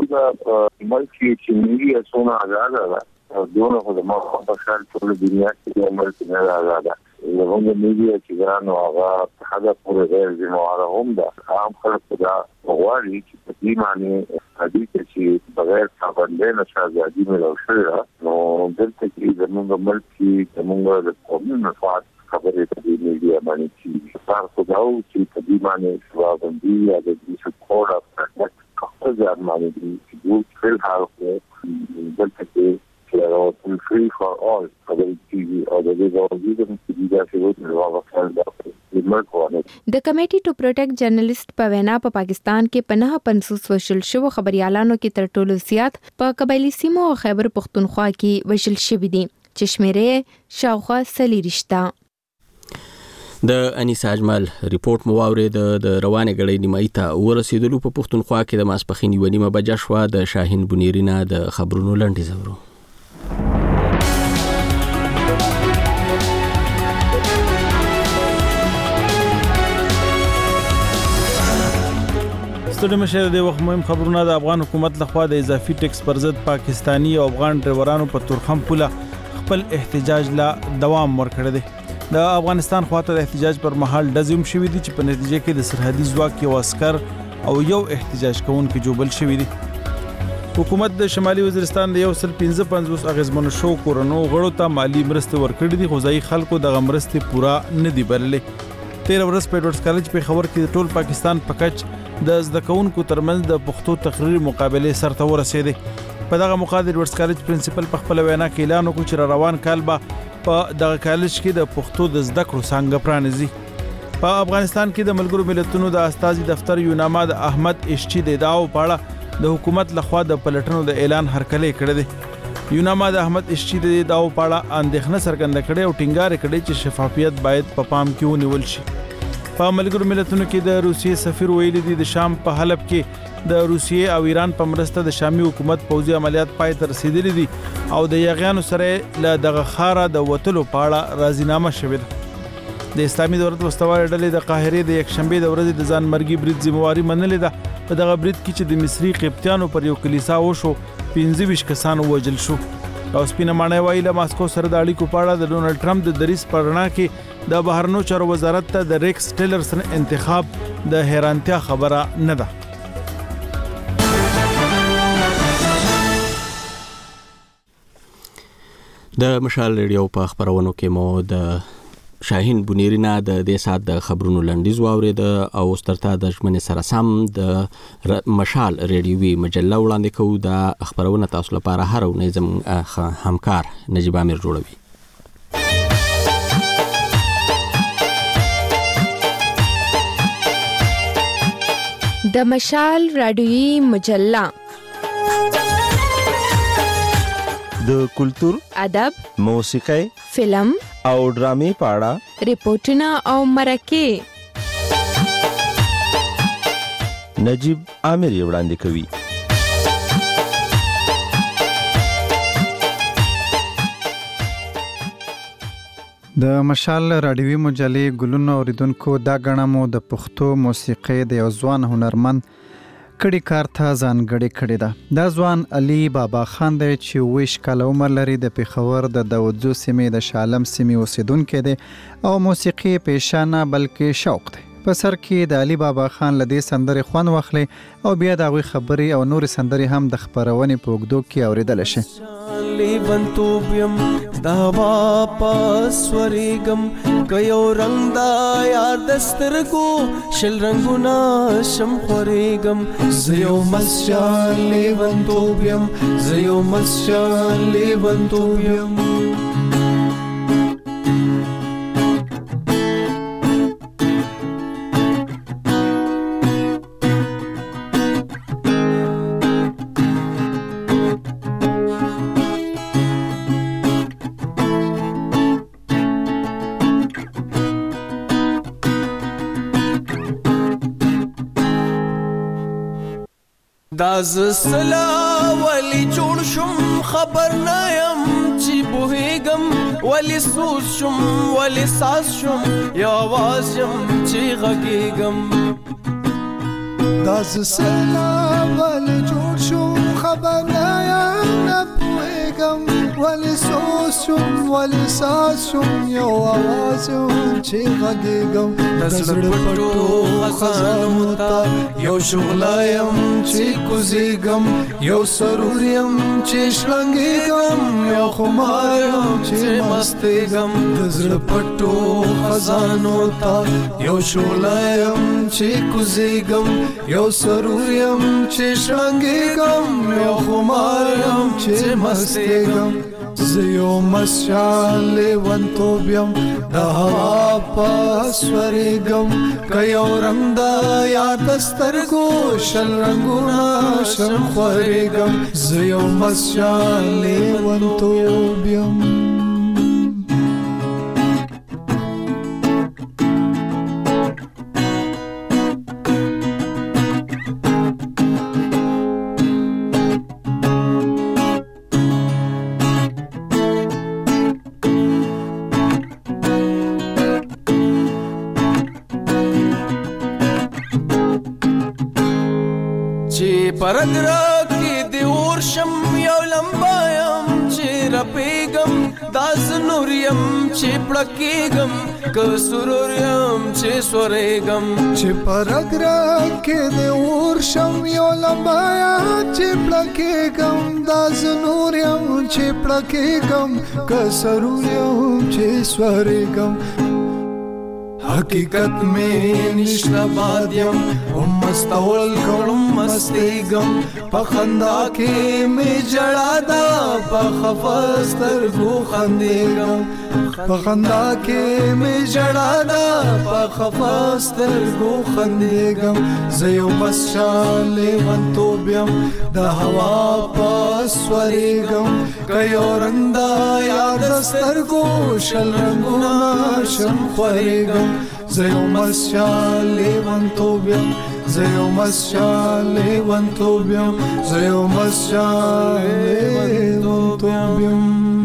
ملک چې میډیا څونه آزاد ده دونه خو د ما په خیال ټول دنیا کې د ملک نه آزاد ده. زموږ میډیا چې ګرانو هغه هغه پورې غیر ذمہواره هم ده. عام خلک دا غواړي چې په دې معنی حدیث چې بغیر پابندۍ نه آزادي ملو شوی نو دلته کې زموږ ملک کې زموږ د قومي مفاد خبرې په دې میډیا باندې چې تاسو دا او چې په دې باندې شوابندي یا د دې سپورټ اف خپل ځان باندې چې دوی فل حال دلته کې چې free for all خبرې کیږي او د دې باوجود چې دا څه وایي نو هغه خپل
د کمیټي ټو پروټیکټ جرنالست په وینا په پاکستان کې پناه پنځوس وشل شو خبريالانو کې تر ټولو زیات په قبایلی سیمو او خیبر پختونخوا کې وشل شوی دي چې شمیرې شاوخوا سلی رښتا.
د انیسا اجمل ریپورت مو واورید د روانه غړې نیمایي ته ورسېدلو په پختونخوا کې د ماسپخین یو نیمه بجه شو د شاهین بنیرینا د خبرونو لنډیز اورو.
ستړي مشه د وخت مهم خبرونه د افغان حکومت لخوا د اضافي ټیکس پر ضد پاکستانی او افغان ډرایورانو په تورخم پوله خپل احتجاج لا دوام ورکړی دی. د افغانستان خواته د احتجاج پر مهال ډزوم شوې دي چې په نتیجه کې د سرحدي ځواک یو عسكر او یو احتجاج کوونکی جوبل شوی دی. حکومت د شمالي وزیرستان د یو سل پنځه پنځوس اغیزمن شو کورونو غړو ته مالی مرسته ورکړې دي خو ځای خلکو د مرستې پورا نه دی بللې. تیر ورځ په ایډورډز کالج په خبر کې د ټول پاکستان په کچ د زده کوونکو ترمنځ د پښتو تقریر مقابله سرته ورسېده. په دغه موقع د ایډورډز کالج پرنسپل په خپل وینا کې اعلان وکړ چې روان کال به په دغه کالج کې د پښتو د زده کړو څنګه پرانیزي. په افغانستان کې د ملګرو ملتونو د استازي دفتر یوناما د احمد اشچی د داو پاړه د حکومت لخوا د پلټنو د اعلان هرکلې کړی دی. یوناما د احمد اشچی د داو پاړه اندېښنه څرګنده کړې او ټینګار کړی چې شفافیت باید په پام کې ونیول شي. په ملګرو ملتونو کې د روسیې سفیر ویلي دی د شام په حلب کې د روسیې او ایران په مرسته د شامي حکومت پوځي عملیات پای ته رسیدلي دي او د یاغیانو سره له دغه خاره د وټلو پاړه راضینامه شوې ده. د اسلامي دولت وسوال ډلې د قاهره د یک شنبه د ورځې د ځان مرګي برید ذمہواری منلې ده. په دغه برید کې چې د مصری قبطیانو پر یو کلیسا وشو پنځه ویشت کسان وژل شو. او سپینه مانای وایي له ماسکو سره د اړیکو پاړه د ډونلډ ټرمپ د دریس پرنا کې د بهرنیو چارو وزارت ته د ریکس ټیلرسن انتخاب د حیرانتیا خبره نه ده.
د مشال ریډیو په خبرونو کې مو د شاهین بنیرینا د دې سات د خبرونو لنډیز واورید او سترته د ژمنې سره سم د مشال ریډیوي مجله وړاندې کوو. د خبرونه تاسو لپاره هر ورځ زم همکار نجیب امیر جوړوي.
د مشال رادیوي مجله
د کلتور،
ادب،
موسیقي،
فلم
او ډرامې په اړه
ریپورتونه او مرکې
نجیب امیر وړاندې کوي.
د مشال رادیوي مجلې ګلونو اوریدونکو دا غنمو د پښتو موسیقي د یو ځوان هنرمند کړي کار ته ځانګړې کړې ده. دا ځوان علي بابا خان دی چې ویش کاله عمر لري. د پیښور د داودزو سیمې د شالم سیمې اوسیدونکی دی او موسیقي پیشه نه بلکې شوق دی. په سر کې د علي بابا خان لدې سندرې خوند واخلي او بیا د هغوی خبرې او نورې سندرې هم د خپرونې په اوږدو کې اوریدلی شي.
لیونتوبیم دا واپس ورېږم که یو رنګ دا یار د سترګو شل رنګونه شم خورېږم زه یو مسجان لیونتوبیم زه یو مسجان لیونتوبیم. دا زسلا ولی جوړ شم خبر نه یم چې بوهېږم ولی سوز شم ولی ساز شم یا آواز یم چې غږېږم.
دا زسلا ولی جوړ شم خبر نه یم نه پوهېږم ولی سوز شم ولی ساز شم یو آواز یم چې غږېږم د زړه پټو خزانو ته یو شغله یم چې کوزېږم یو سرور یم چې شړنګېږم یو خمار یم چې مستېږم د زړه پټو خزانو ته یو شغله یم چې کوزېږم یو سرور یم چې شړنګېږم یو خمار یم چې مستېږم زه یو مسشان لیونتوب یم د هوا په سورېږم که یو رنګ د یاد د سترګو شل رنګونه شم خورېږم زه یو مسشان لیونتوب یم
پرګرا کې د اورشم یو لمبایم چې رپېږم داس نوریم چې پړکېږم که سروریم چې سورېږم
چې پرګرا کې د اورشم یو لمبایم چې پړکېږم داس نوریم چې پړکېږم که سروریم چې سورېږم حقیقت میں نشنا بادیم ام مستول کړم مستېږم په خندا کې مې جړا دا په خفاستر خو خندېږم په خندا کې مې جړا دا په خفاستر خو خندېږم زه یو مسشان لیونتوب یم د هوا په سورېږم که یو رنګ د یاد د سترګو شل رنګونه شم خورېږم زه یو مسشان لیونتوب یم زه یو مسشان لیونتوب یم زه یو مسشان لیونتوب یم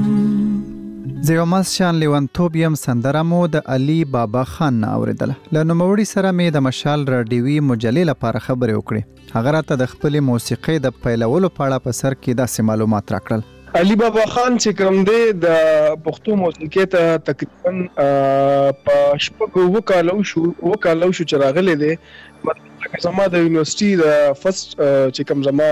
زه یو مسشان لیونتوب یم سندره مو د علي بابا خان نه اوریدله له نوموړي سره مې د مشال راډیوي مجلې لپاره خبرې وکړې هغه راته د خپلې موسیقۍ د پیلولو په اړه په سر کې داسې معلومات راکړل
علي بابا خان چې کوم دی د پښتو موسیقۍ ته تقریبا په شپږ اوه کالو شو اوه کالو شو چې راغلی دی مطلب زما د یونیورسيټي د فرست چې کوم زما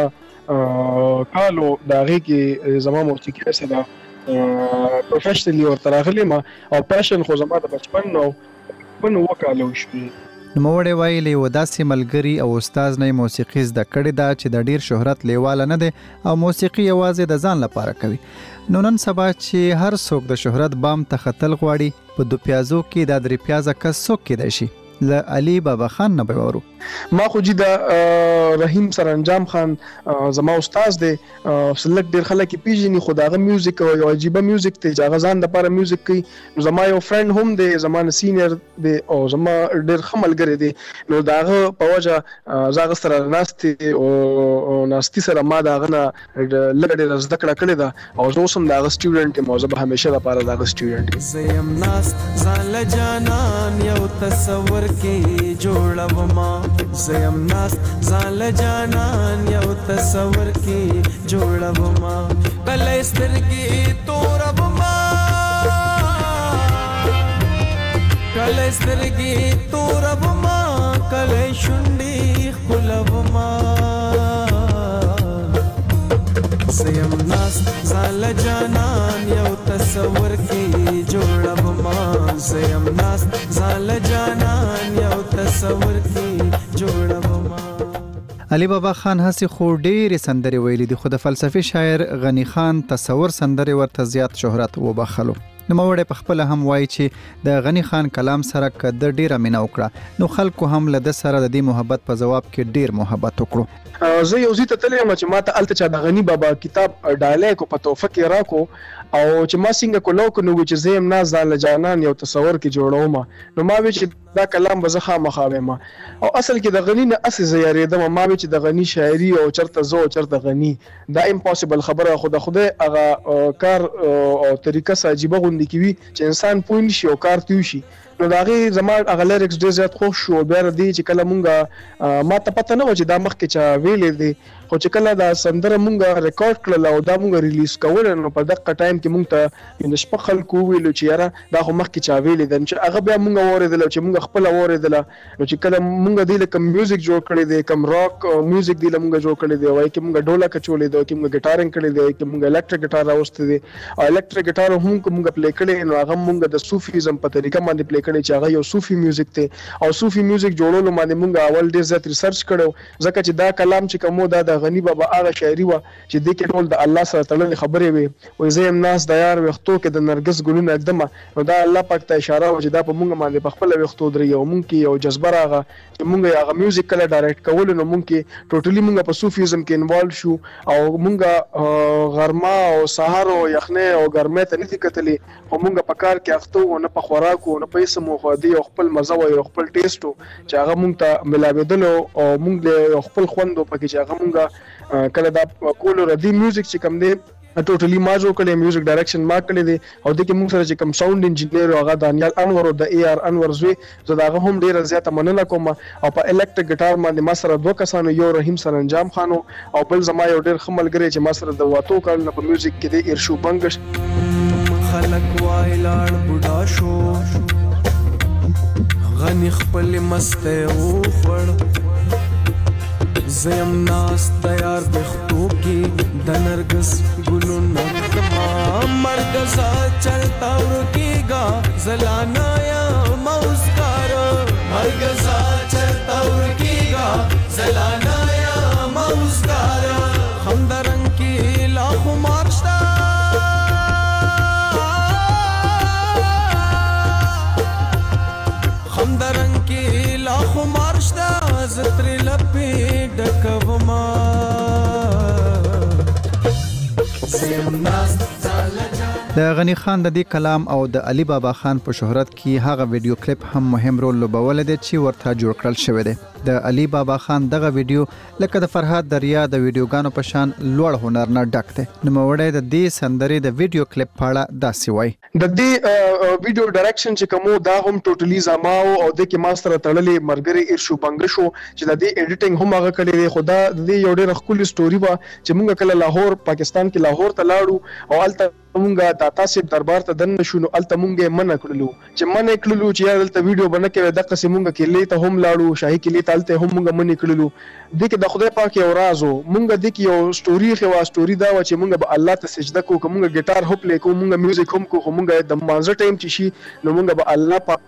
کالو د هغې کې زما موسیقي سره پروفیشنلی ورته راغلی ما او پیشن خو زما د بچپن نو په اوه کالو شو
نوموړی ویلي و داسې ملګري او استاد نه موسیقي زده کړې ده چې د ډیر شهرت لیواله نه دی او موسیقي یوازې د ځان لپاره کوي نو نن سبا چې هر څوک د شهرت بام ته ختل غواړي په دو پیازو کې د درې پیازه کس څوک کېدای شي له علي بابا خان نه به وورو
ما خو جی د رحیم سرانجام خان زما استاد دی سلک ډیر خلک پیژني خو داغه میوزیک او یو عجیب میوزیک ته ځای ځان د لپاره میوزیک کوي زما یو فرند هم دی زما سینیئر دی او زما ډیر خملګری دی نو داغه په وجه زاغه سره ناستي او ناستي سره ما داغه نه لګ ډیر زده کړه کړې ده او زه اوسم داغه سټوډنټ یم او زه به همیشه د لپاره داغه سټوډنټ یم
زم ناست ځان له جانان یو تصور کې جوړوما زم ناست ځان له جانان یو تصور کې جوړوما کله سترګې توربما کله سترګې توربما کله شونډې خلوما زم ناست ځان له جانان یو تصور کې جوړوما زم ناست ځان له جانان یو تصور کې جوړوما
علي بابا خان هسي خو ډېرې سندرې ویلي دي خو د فلسفي شاعر غنی خان تصور سندرې ورته زیات شهرت وبخلو نوموړی په خپل هم وایي چې د غنی خان کلام سره کده ډیره مینه وکړه نو خلکو هم له د سره د دې محبت په جواب کې ډیر محبت وکړو
زه یو ځای ته تللی یم چې ما ته هلته چا د غني بابا کتاب ډالۍ کو په تحفه کې راکو او چې ما څنګه کولو کو نو چې زه یم نه ځان له جانان یو تصور کې جوړوم نو ما وی چې دا کلام به زه خامخا وایم او اصل کې د غني نه اسې زه یریدم ما وی چې د غني شاعري او چرته زو چرته غني دا امپوسیبل خبره خو د خدای هغه کار او طریقه عجیبه غوندي کوي چې انسان پوه نشي او کار تیو شي نو دا غي زما هغه لیریکس ډیر زیات خوښ شو. بیا ردی چې کله مونږه ما ته پته نه و چې دا مخکې چا ویلې دي، خو چې کله دا سندره مونږه ریکارډ کړل او دا مونږه ریلیز کول نو په دغه ټایم کې مونږ ته د شپه خلکو ویلو چې یاره دا خو مخکې چا ویلې ده، چې هغه بیا مونږ واورېدل چې مونږ خپل واورېدل. نو چې کله مونږ دی لکه میوزیک جوړ کړی دی، کم راک میوزیک دی مونږ جوړ کړی دی، وای کې مونږ ډوله کچولې دی، کې مونږ ګټارینګ کړی دی، کې مونږ الکتریک ګټار راوستي دی او الکتریک ګټار هم مونږ پلی کړی نو هغه مونږ د صوفیزم په طریقه باندې پلی کړی چې هغه یو صوفي میوزیک دی او صوفي میوزیک جوړولو باندې مونږ اول ډیر زیات ریسرچ کړو، ځکه چې دا کلام چې کومو دا د غنی بابا هغه شاعري و چې د کې ټول د الله سره تړلې خبرې وي. وای زه يم ناس د یار وختو کې د نرګس ګلونه اقدمه، نو دا الله پاک ته اشاره و چې دا په مونږ باندې په خپل وختو درې یو مونږ کې یو جذبه راغه چې مونږ هغه میوزیک کله ډایرکټ کول نو مونږ کې ټوټلی مونږ په صوفیزم کې انوالو شو او مونږ غرمه او سحر او یخنه او ګرمه ته نتی کتلې، خو مونږ په کار کې اخته و نه په خوراکو نه په سمو خو دی خپل مزه او خپل ټیسټو چې هغه مونږ ته ملاویدل او مونږ له خپل خوندو پکې چې هغه مونږ کله دا کولو ردی میوزیک چې کوم دی ټوټلی ما جوړ کړی، میوزیک ډایرکشن ما کړی دی او د کې موږ سره چې کوم ساوند انجینیر هغه دانیال انور او د ای آر انور زوی زه دا هم ډیر زیاته مننه کوم. او په الکتریک ګټار باندې ما سره دوه کسانو، یو رحیم سرانجام خانو او بل زما یو ډیر خملګری چې ما سره د واتو کال په میوزیک کې دی ارشو بنگش.
خلک وای لاړ بوډا شو غنی خپل مسته او خړ، زم ناس تیار بختو کی د نرګس ګلونه کما مرګزا چلتا ورکیگا زلانا یا موسکار، مرګزا چلتا ورکیگا زلانا یا موسکار. همدرنګ کی لاخو مارشتا همدرنګ کی لاخو مارشتا زتر لپی ډکوما
د غنی خان د دې کلام او د علي بابا خان په شهرت کې هغه ویډیو کلیپ هم مهم رول لوبول دي چې ورته جوړ کړل شوی دی. د علي بابا خان دغه ویډیو لکه د فرهاد دریا د ویډیوګانو په شان لوړ هنر نه ډک دی. نو موړی د دې سندرې د ویډیو کلیپ په اړه داسې وایي:
د دې ویډیو ډایرکشن چې کومو دا هم ټوټلی زما او د کې ماستر تړلې مرګري ارشو بنگشو چې د دې ایډیټینګ هم هغه کړی دی. خدا د دې یو ډېر خپل سټوري و چې موږ کله لاهور پاکستان کې لاهور ته لاړو او الته مونږه د تاسو دربار ته دن شو نو الته مونږه منع کړلو چې منع کړلو چې یار الته ویډیو بنه کې د قسم مونږه کې لیته هم لاړو شاهي کې لیته الته هم مونږه منع کړلو. د کې د خدای پاک یو رازو مونږه د کې یو سټوري خو سټوري دا و چې مونږه به الله ته سجده کوو، مونږه ګټار هم پلی کوو، مونږه میوزیک هم کوو، مونږه د مانزه ټایم چې شي نو مونږه به الله پاک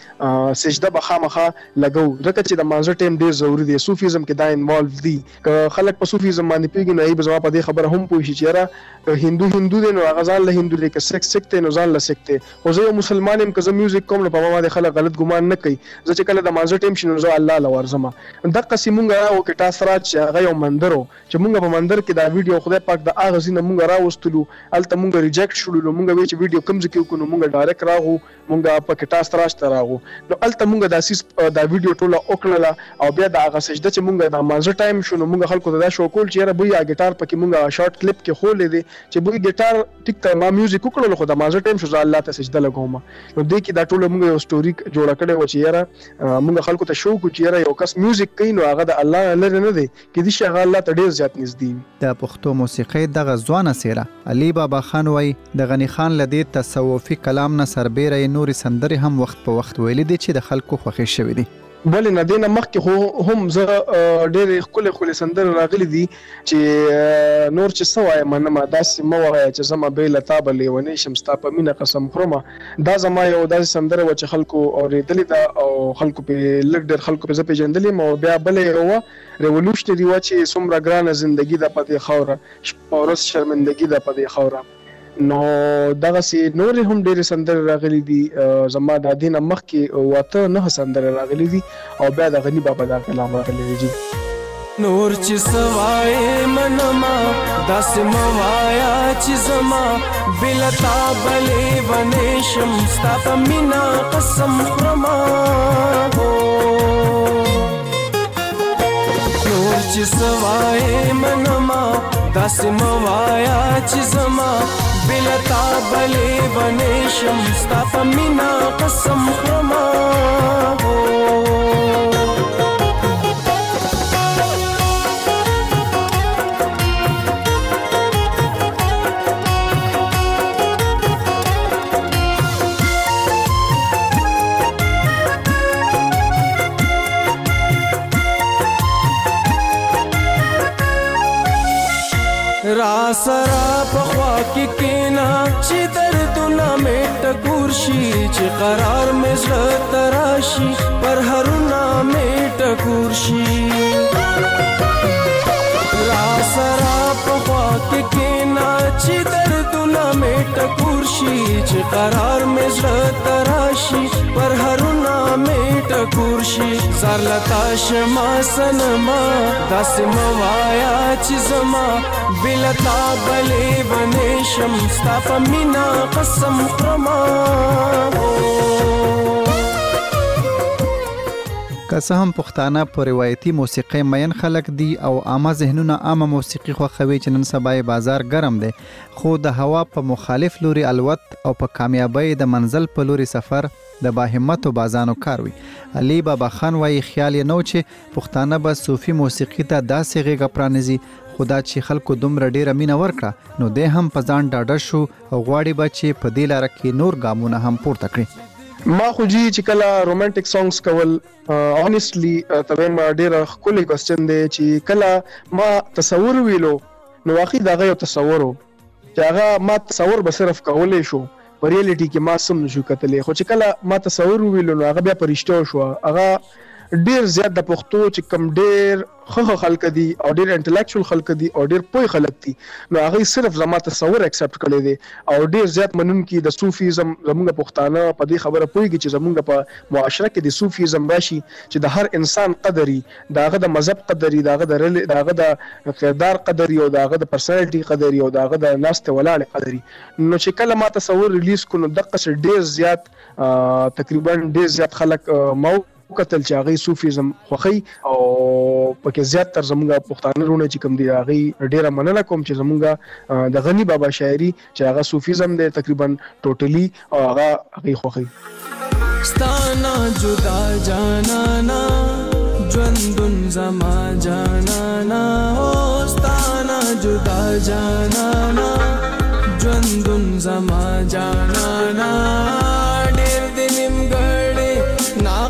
ته سجده به خامخا لګو، ځکه چې د مانزه ټایم ډیر ضروری دی. صوفیزم کې دا انوالو دي، که خلک په صوفیزم باندې پیږي نو ای به زما په دې خبره هم پوه شي چې یاره هندو هندو دی نو هغه ځان له هندو دی، که سکس سکته نو ځان له سکته. او زه یو مسلمان یم که زه میوزیک کوم نو په ما باندې خلک غلط ګمان نه کوي، زه چې کله د مانزه ټایم شي نو زه الله له ورزم. د قسم مونږه او کې تاسو راځي هغه یو مندرو چې مونږ په مندر کې دا ویډیو خدای پاک د اغه زینه مونږ راوستلو، الته مونږ ریجیکټ شولو، مونږ وی چې ویډیو کم ځکه کو نو مونږ ډایرکټ راغو، مونږ په کې تاسو راځ راغو نو الته مونږ د اساس دا ویډیو ټوله وکړه او بیا د اغه سجده چې مونږ د مانزه ټایم شو نو مونږ خلکو ته دا شو کول چې یاره بویا ګټار پکې مونږ شارټ کلیپ کې خولې دي چې بوی ګټار ټیک ته ما میوزیک وکړل خو د مانزه ټایم شو ځا الله ته سجده لګوم. نو د کې دا ټوله مونږ یو سټوري جوړ کړې و چې یاره مونږ خلکو ته شو کو چې یاره یو کس میوزیک کوي نو هغه د الله لره نه دی کې دي شغه الله ته ډیر زیات نږدې.
د پښتو موسیقي دغه ځوانه سیره علي بابا خان وای د غنی خان لدی تصوفي کلام نه سربېره نوري سندري هم وخت په وخت ویل دي چې د خلکو خوښي شوی دي.
بل نه دینه مخکې خو هم زه ډېر خپل خپل سندر راغلي دي چې نور چې سوای منما داسې مو وای چې زما به لتا بلې ونی شمستا په مینه قسم خورما دا زما یو داسې سندر و چې خلکو اوریدلې دا او خلکو په لګ ډېر خلکو په زپې جندلې مو بیا بلې و ریولوشنری و چې څومره ګرانه ژوندۍ د پدې خوره اورس شرمندګي د پدې خوره. نو دغه سي نور هم ډېر سندر راغلي دي زما د دینه مخکې واته نه سندر راغلي دي او بیا د غنی بابا دا کلام راغلي دي.
نور چې سوای منما داسې موایا چې زما بلتا بلې ونې شم ستا په مینا قسم خورما نور چې سوای منما داسې موایا چې زما بلتا بلې ونشم ستا په مینا قسم خورما را سرا پخوا کی کینا چې دردونه مې ټکور شي چې قرار مې زړه تراشي پر هرونه مې ټکور شي را سرا پخوا کی کینا چې دردونه مې ټکور شي چې قرار مې زړه تراشي پر هرونه مې ټکور شي زار لتا شما سنما داسې موایا چې زما بلتا بلې ونشم ستا په مینا قسم خورما
که څه هم پښتانه په روایتي موسیقۍ مین خلک دي او عامه ذهنونه عامه موسیقي خوښوي چې نن سبا بازار ګرم دی خو د هوا په مخالف لوري الوت او په کامیابی د منزل په لوري سفر د باهمتو بازانو کار وي. علي بابا خان وایي خیال یې نو چې پښتانه به صوفي موسیقي ته داسې غېږه پرانیزي خدا چې خلکو دومره ډیره مینه ورکړه نو دی هم په ځان ډاډه شو او غواړي به چې په دې لاره کې نور ګامونه هم پورته کړي.
ما خو جی چې کله رومانټیک سانګز کول اونستلی تبه ما ډیره ښکلی کوېسچن دی چې کله ما تصور ویلو نو واقعي دغه یو تصور چې هغه ما تصور به صرف کولی شو په ریالټي کې ما سم نشو کتلی خو چې کله ما تصور ویلو نو هغه بیا پرشتو شو هغه ډیر زیات د پښتو چې کم ډیر خو خلک دي او ډیر انټلیکچوال خلک دي او ډیر پوه خلک دي نو هغه صرف زما تصور اکسپټ کړی دي او ډیر زیات منونکي د صوفیزم زموږ پښتانه په دې خبره پوهیږي چې زموږ په معاشره کې د صوفیزم راشي چې د هر انسان قدري داغه د مذهب قدري داغه د داغه د کردار قدري او داغه د پرسنالټي قدري او داغه د ناست ولاړ قدري نو چې کله ما تصور ریلیز کړو دغه ډیر زیات تقریبا ډیر زیات خلک مو قتل چې هغه صوفیزم خوخی او پکې زیات تر زموږه پښتانه رونه چې کوم دی هغه ډیره مننه کوم چې زموږه د غنی بابا شاعري چې هغه صوفیزم دی تقریبا ټوټلی او هغه هغه خوخی.
ستانا جدا جانانا ژوندون زما جانانا ستانا جدا جانانا ژوندون زما جانانا ډیر دنیم ګړې نا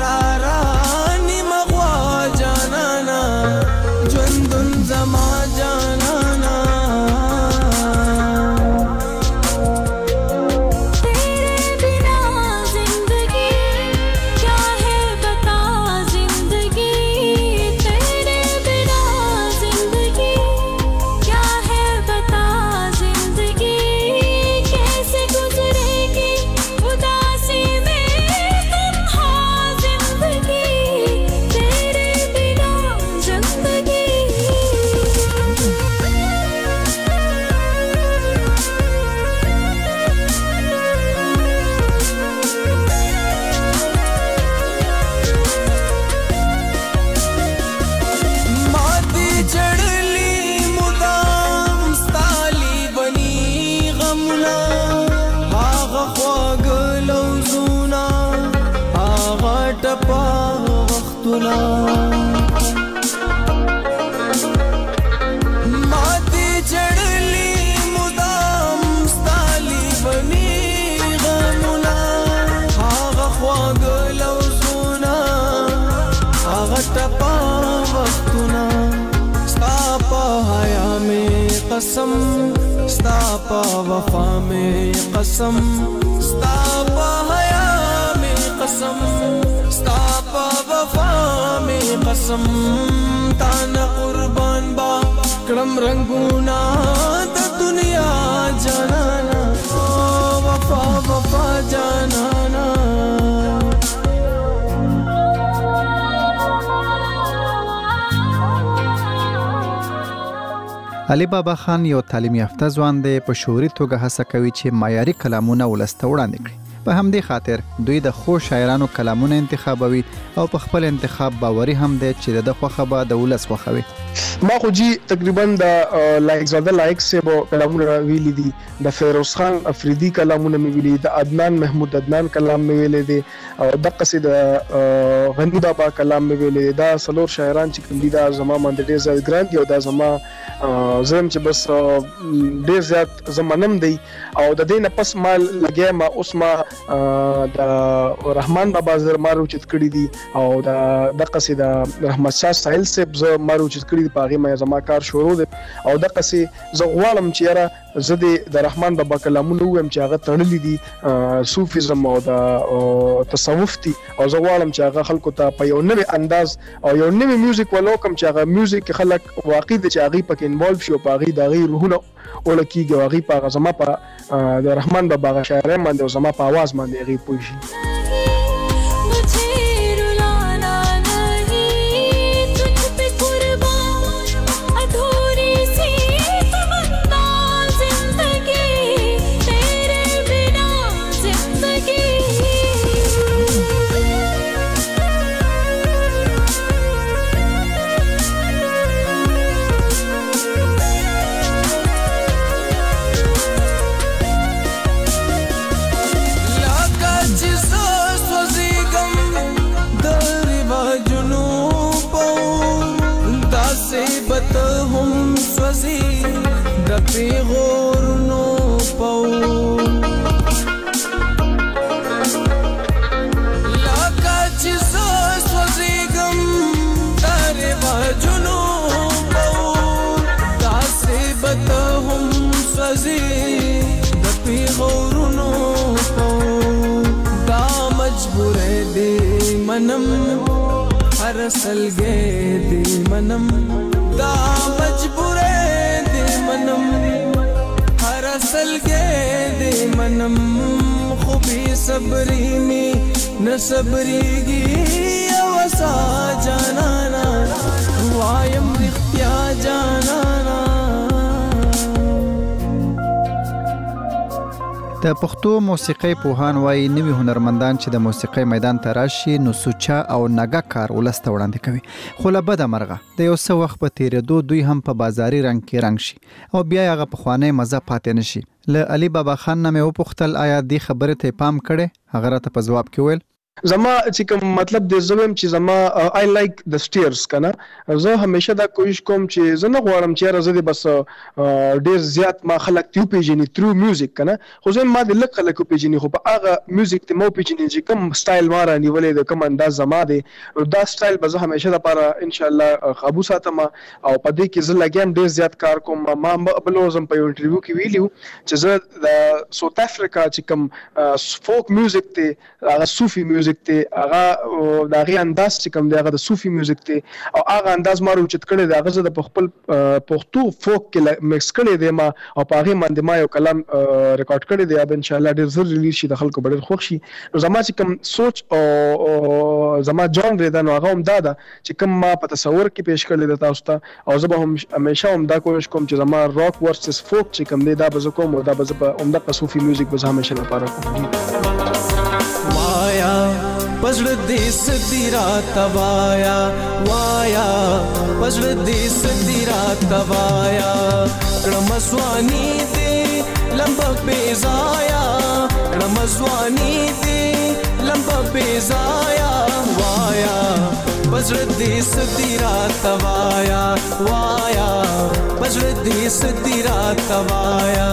قسم ستا پا وفا میں قسم ستا پا حیا میں قسم ستا پا وفا میں قسم تانا قربان با کڑم رنگونا دا دنیا جانانا وفا وفا جانانا.
علي بابا خان یو تعلیم یافته ځوان دی په شعوري توګه هڅه کوي چې معیاري کلامونه ولسته وړاندې کړي. په همدې خاطر دوی د خو شاعرانو کلامونه انتخابوي او په خپل انتخاب باوري هم دي چې د خوخه به د ولس خوخوي.
ما خو جی تقریبا د لایق زاده لایق سیبو کلامونه ویلي دي، د فیروز خان افریدي کلامونه مې ویلي، د عدنان محمود عدنان کلام مې ویلي دي او د قصید غنی بابا کلام مې ویلي دي. دا سلور شاعران چې کوم دي دا زما باندې ډېر زیات ګران دي او دا زما زم چې بس ډېر زیات زمانم دی او د دې نه پس ما لګیا ما اوس ما د رحمان بابا زر مارو چې کړی دي او د قصید رحمت شاه ساحل سیب زر مارو چې کړی پاغه مې زما کار شروع دي او د قصي زغوالم چې را زدي د رحمان بابا کلامونه ويم چې هغه تړلې دي صوفیزم او د تصوف دي او زغوالم چې هغه خلکو ته په یو نوې انداز او یو نوې میوزیک ولوکم چې هغه میوزیک خلک واقعي د چې هغه پکې انوالو شي او پاغه د غیر روحونه ولکیږي هغه په زما په د رحمان بابا شاعر باندې او زما په आवाज باندې هغه پوښي.
منم هر سلګې دې منم دا مجبور دې منم هر سلګې دې منم خو به صبرې می نه صبرېږي او سا جانانا وایم رښتیا جانانا.
د پښتو موسیقي پوهان وايي نوي هنرمندان چې د موسیقي میدان ته راشي نو سوچا او نګه کار ولسته وړاندې کوي، خو له بده مرغه د یو څه وخت په تیرېدو دوی هم په بازاري رنګ کې رنګ شي او بیا هغه پخوانی مزه پاتې نشي. له علي بابا خان نه مې وپوښتل آیا دې خبرې ته پام کړې؟ هغه راته په ځواب کې ویل
زما چې کوم مطلب د زویم چې زما آی لایک د سټیرز کنه زه همیشه دا کوشش کوم چې زه نه غواړم چې راځي بس ډیر زیات ما خلک ته پیژني ترو میوزیک کنه خو زه ما د لک خلک پیژني خو په هغه میوزیک ته مو پیژني چې کوم سټایل ما را نیولې د کوم انداز زما دی دا سټایل به زه همیشه لپاره ان شاء الله قابو ساتم او په دې کې زه لګیم ډیر زیات کار کوم. ما بلوزم په انټرویو کې ویلو چې زه د ساوث افریقا چې کوم فوک میوزیک ته هغه صوفي میوزیک ته هغه د هغه انداز چې کوم دی هغه د صوفي میوزیک ته او هغه انداز ما روچت کړی دی هغه زه د خپل پښتو فوک کې مکس کړی دی ما او په هغه باندې ما یو کلام ریکارډ کړی دی ان شاء الله ډیر زر ریلیز شي د خلکو ډیر خوښ شي. نو زما چې کوم سوچ او زما جان ریدا نو هغه هم دا ده چې کوم ما په تصور کې پیش کړل د تاسو ته او زه به هم همیشه هم دا کوشش کوم چې زما راک ورسس فوک چې کوم دی دا به زه کوم او دا به زه په عمده صوفي میوزیک به همیشه لپاره کوم.
وایا پزړ دې سدی رات وایا وایا پزړ دې سدی رات وایا رمزوانی دې لمبا بیزایا رمزوانی دې لمبا بیزایا وایا پزړ دې سدی رات وایا وایا پزړ دې سدی رات وایا.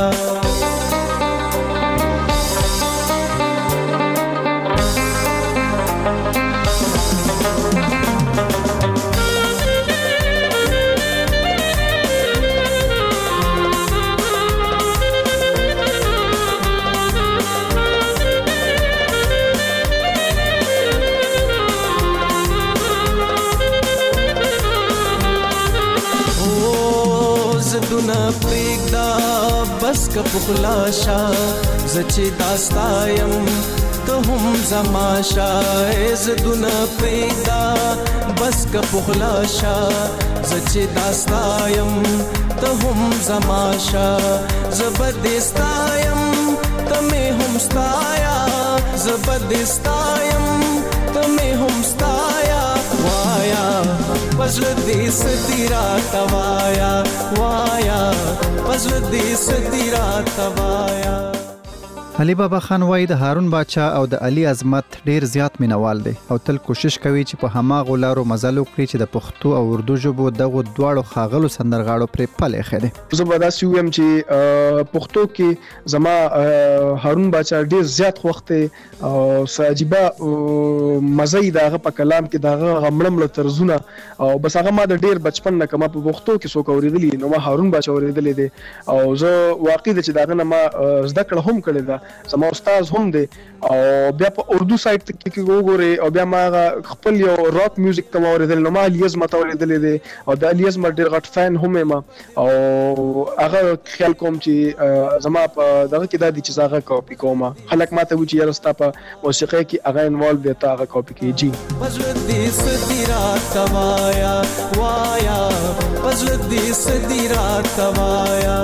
بس کا پخلاشا زچې داستایم ته هم زماشا زدونه پیدا بس کا پخلاشا زچې داستایم ته هم زماشا زبردستایم ته مې هم ستایا زبدستایم تمه هم ستایا وایا پزل دې ستې راته وایا وایا پزل دې ستې راته وایا.
علي بابا خان وای د هارون باچا او د علي عظمت ډیر زیات مینوال دی او تل کوشش کوي چې په هماغه لارو مزل وکړي چې د پښتو او اردو ژبو دغه دواړو خاغلو سندرغاړو پرې پلې خېده.
زه به داسې ویم چې پښتو کې زما هارون باچا ډیر زیات وخت او ساجيبه مزه دغه په کلام کې دغه غمړم طرزونه او بس هغه ما د ډیر بچپن نه کما په پښتو کې څوک اوریدلی نو ما هارون باچا اوریدلی دی او زه واقعي د چې دغه نه ما زده کړه هم کړې ده زما استاد هم دی او بیا په اردو سایت کې وګورئ او بیا ما خپل یو راک میوزیک ته اوریدل نو ما الیاز ماته اوریدل دي او د الیاز ما ډیر غټ فین هم ما او هغه خیال کوم چې زما په دغه کې د دې چې هغه کاپی کوم خلک ماته و چې یارستا په موسیقي کې هغه انوالو دي ته هغه کاپی کوي جی
پزل دې ستې راته وایا وایا پزل دې ستې راته وایا.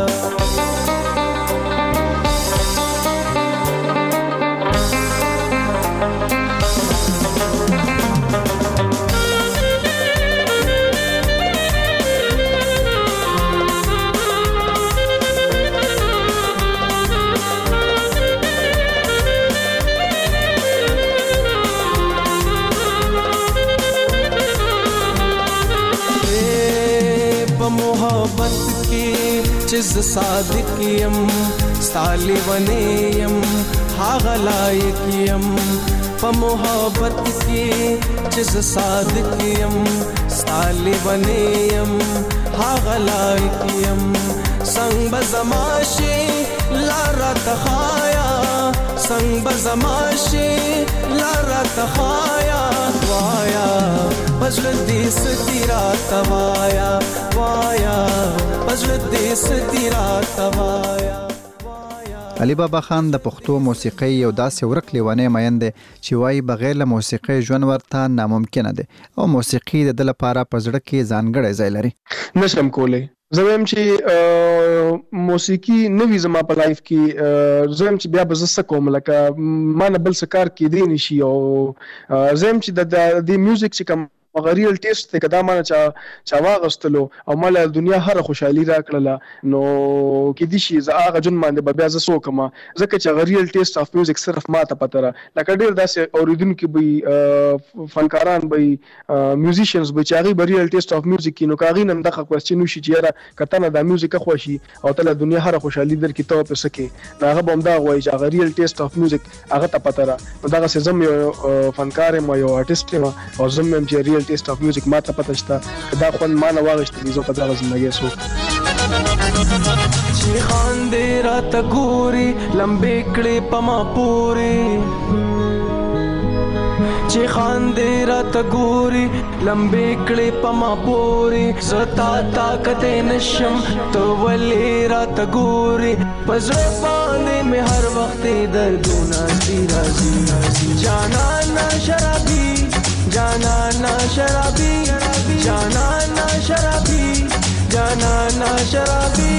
چیز صادق یم ستالی ونیم هاغه لایق یم په محبت کې چیز صادق یم ستالی ونیم هاغه لایق یم څنګه بزماشي لاره تخایا څنګه بزماشي لاره تخایا وایا پزل دې ستې راته وایا وایا پزل دې ستې راته وایا.
علي بابا خان د پښتو موسیقۍ یو داسې ورک لیوانې مین دی چې وایي بغیر له موسیقۍ ژوند ورته ناممکنه دی او موسیقي د ده لپاره په زړه کې ځانګړی ځای لري.
نشم کولی زه وایم چې موسیقي نوې زما په لایف کې زه وایم چې بیا به زه څه کوم لکه ما نه بل څه کار کېدی نه شي او زه وایم چې د دې میوزیک چې کوم هغه ریل ټیسټ ته کدا ما چا چا واغستلو او مال دنیا هر خوشحالي را کړله نو کې دي شي زه هغه جون باندې بیا ز سو کما ځکه چې ریل ټیسټ اف میوزیک صرف ما ته پته را لکه ډیر داسې اوریدونکو به فنکاران به میوزیشنز به چاغي به ریل ټیسټ اف میوزیک نو کاغي نن دغه کوېسچن وشي چې را کته د میوزیک خوشي او ته دنیا هر خوشحالي در کې ته په سکه هغه بم دا وایي چې هغه ریل ټیسټ اف میوزیک هغه ته پته را دغه سزم یو فنکار ما یو ارتست ما او زم چې ریل ټیسټ اف میوزیک ما ته پته شته دا خون ما نه واغشتې زه په دغه ژوندۍ سو
چې خان دې راته ګوري لمبې کړې پما پوري چې خان دې راته ګوري لمبې کړې پما پوري زتا طاقت نشم تو ولې راته ګوري پزړه باندې مې هر وخت دردونه دي راځي جانا نا شرابي जाना ना शराबी जाना ना शराबी जाना ना शराबी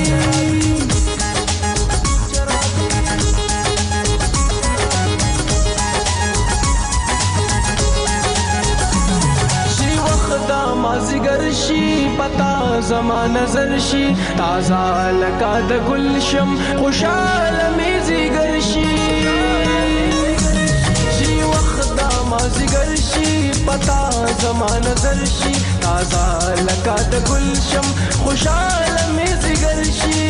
शी वक्त माज़िगर शी पता ज़मा नज़र शी ताज़ा लका द गुलशम खुशाल में ज़िगर शी माज़िगर शी पता ज़मा नज़र शी ताज़ा लका द गुलशम खुशाल में ज़िगर शी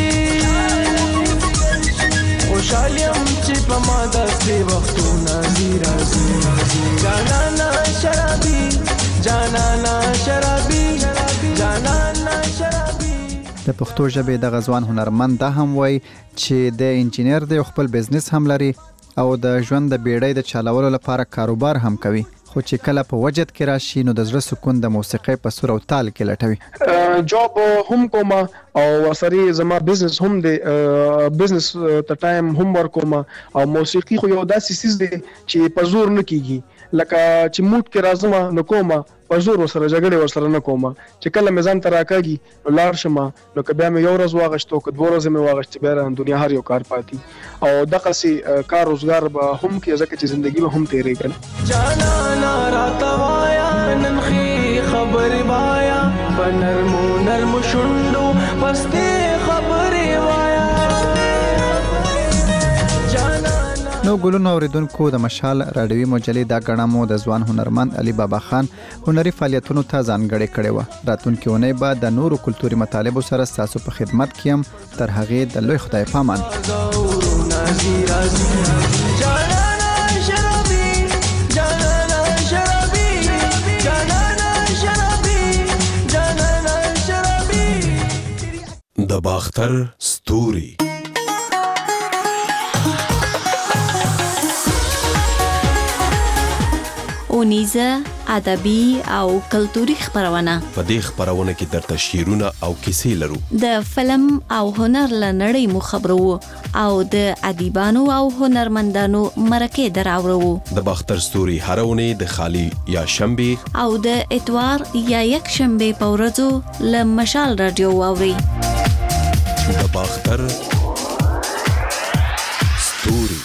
खुशालियम ची पमा दस्ते वक्तू नाज़ीरा जाना ना शराबी जाना ना शराबी जाना ना शराबी.
د پښتو ژبې د غزوان هنرمند دا هم وای چې د انجینر د خپل بزنس هم لري او د ژوند د بیړۍ د چالولو لپاره کاروبار هم کوي خو چې کله په وجد کې راشي نو د زړه سکون د موسیقۍ په سور او تال کې لټوي.
جاب هم کوم او سری زما بزنس هم دی بزنس ته ټایم هم ورکوم او موسیقي خو یو داسې سیس دی چې په زور نه کیږي لکه چې موډ کې راځم نو کوم په زور سره جګړه ورسره نه کوم چې کله میزان تر راکاږي لار شمه نو کبه مې یو ورځ واغشتو که دوه ورځې مې واغشت بیا د دنیا هر یو کار پاتې او دغه سي کار روزګار به هم کې ځکه چې ژوندۍ به هم تیرې کړي
جانا نارا توایا ننخي خبر وایا بنرمو نرم شوندو پسته خبر وایا
نو ګلونو اوریدونکو د مشال رادیوي مجلې دا غړمو د ځوان هنرمند علي بابا خان هنري فعالیتونو ته ځانګړې کړې و راتلونکي اونۍ به د نورو کلتوري مطالبو سره تاسو په خدمت کې هم تر هغه د لوی خدای پامان
د باختر ستوري
اونیزه ادبي او کلتوري خبرونه
په دې خبرونه کې درته شعرونه او کیسې لرو
د فلم او هنر لنړۍ مو خبرو او د ادیبانو او هنرمندانو مرکه دراوړو
د باختر ستوري هرونه د خالی یا شنبه
او د اتوار یا یک شنبه په ورځو ل مشال رادیو واوري
د باختر ستوري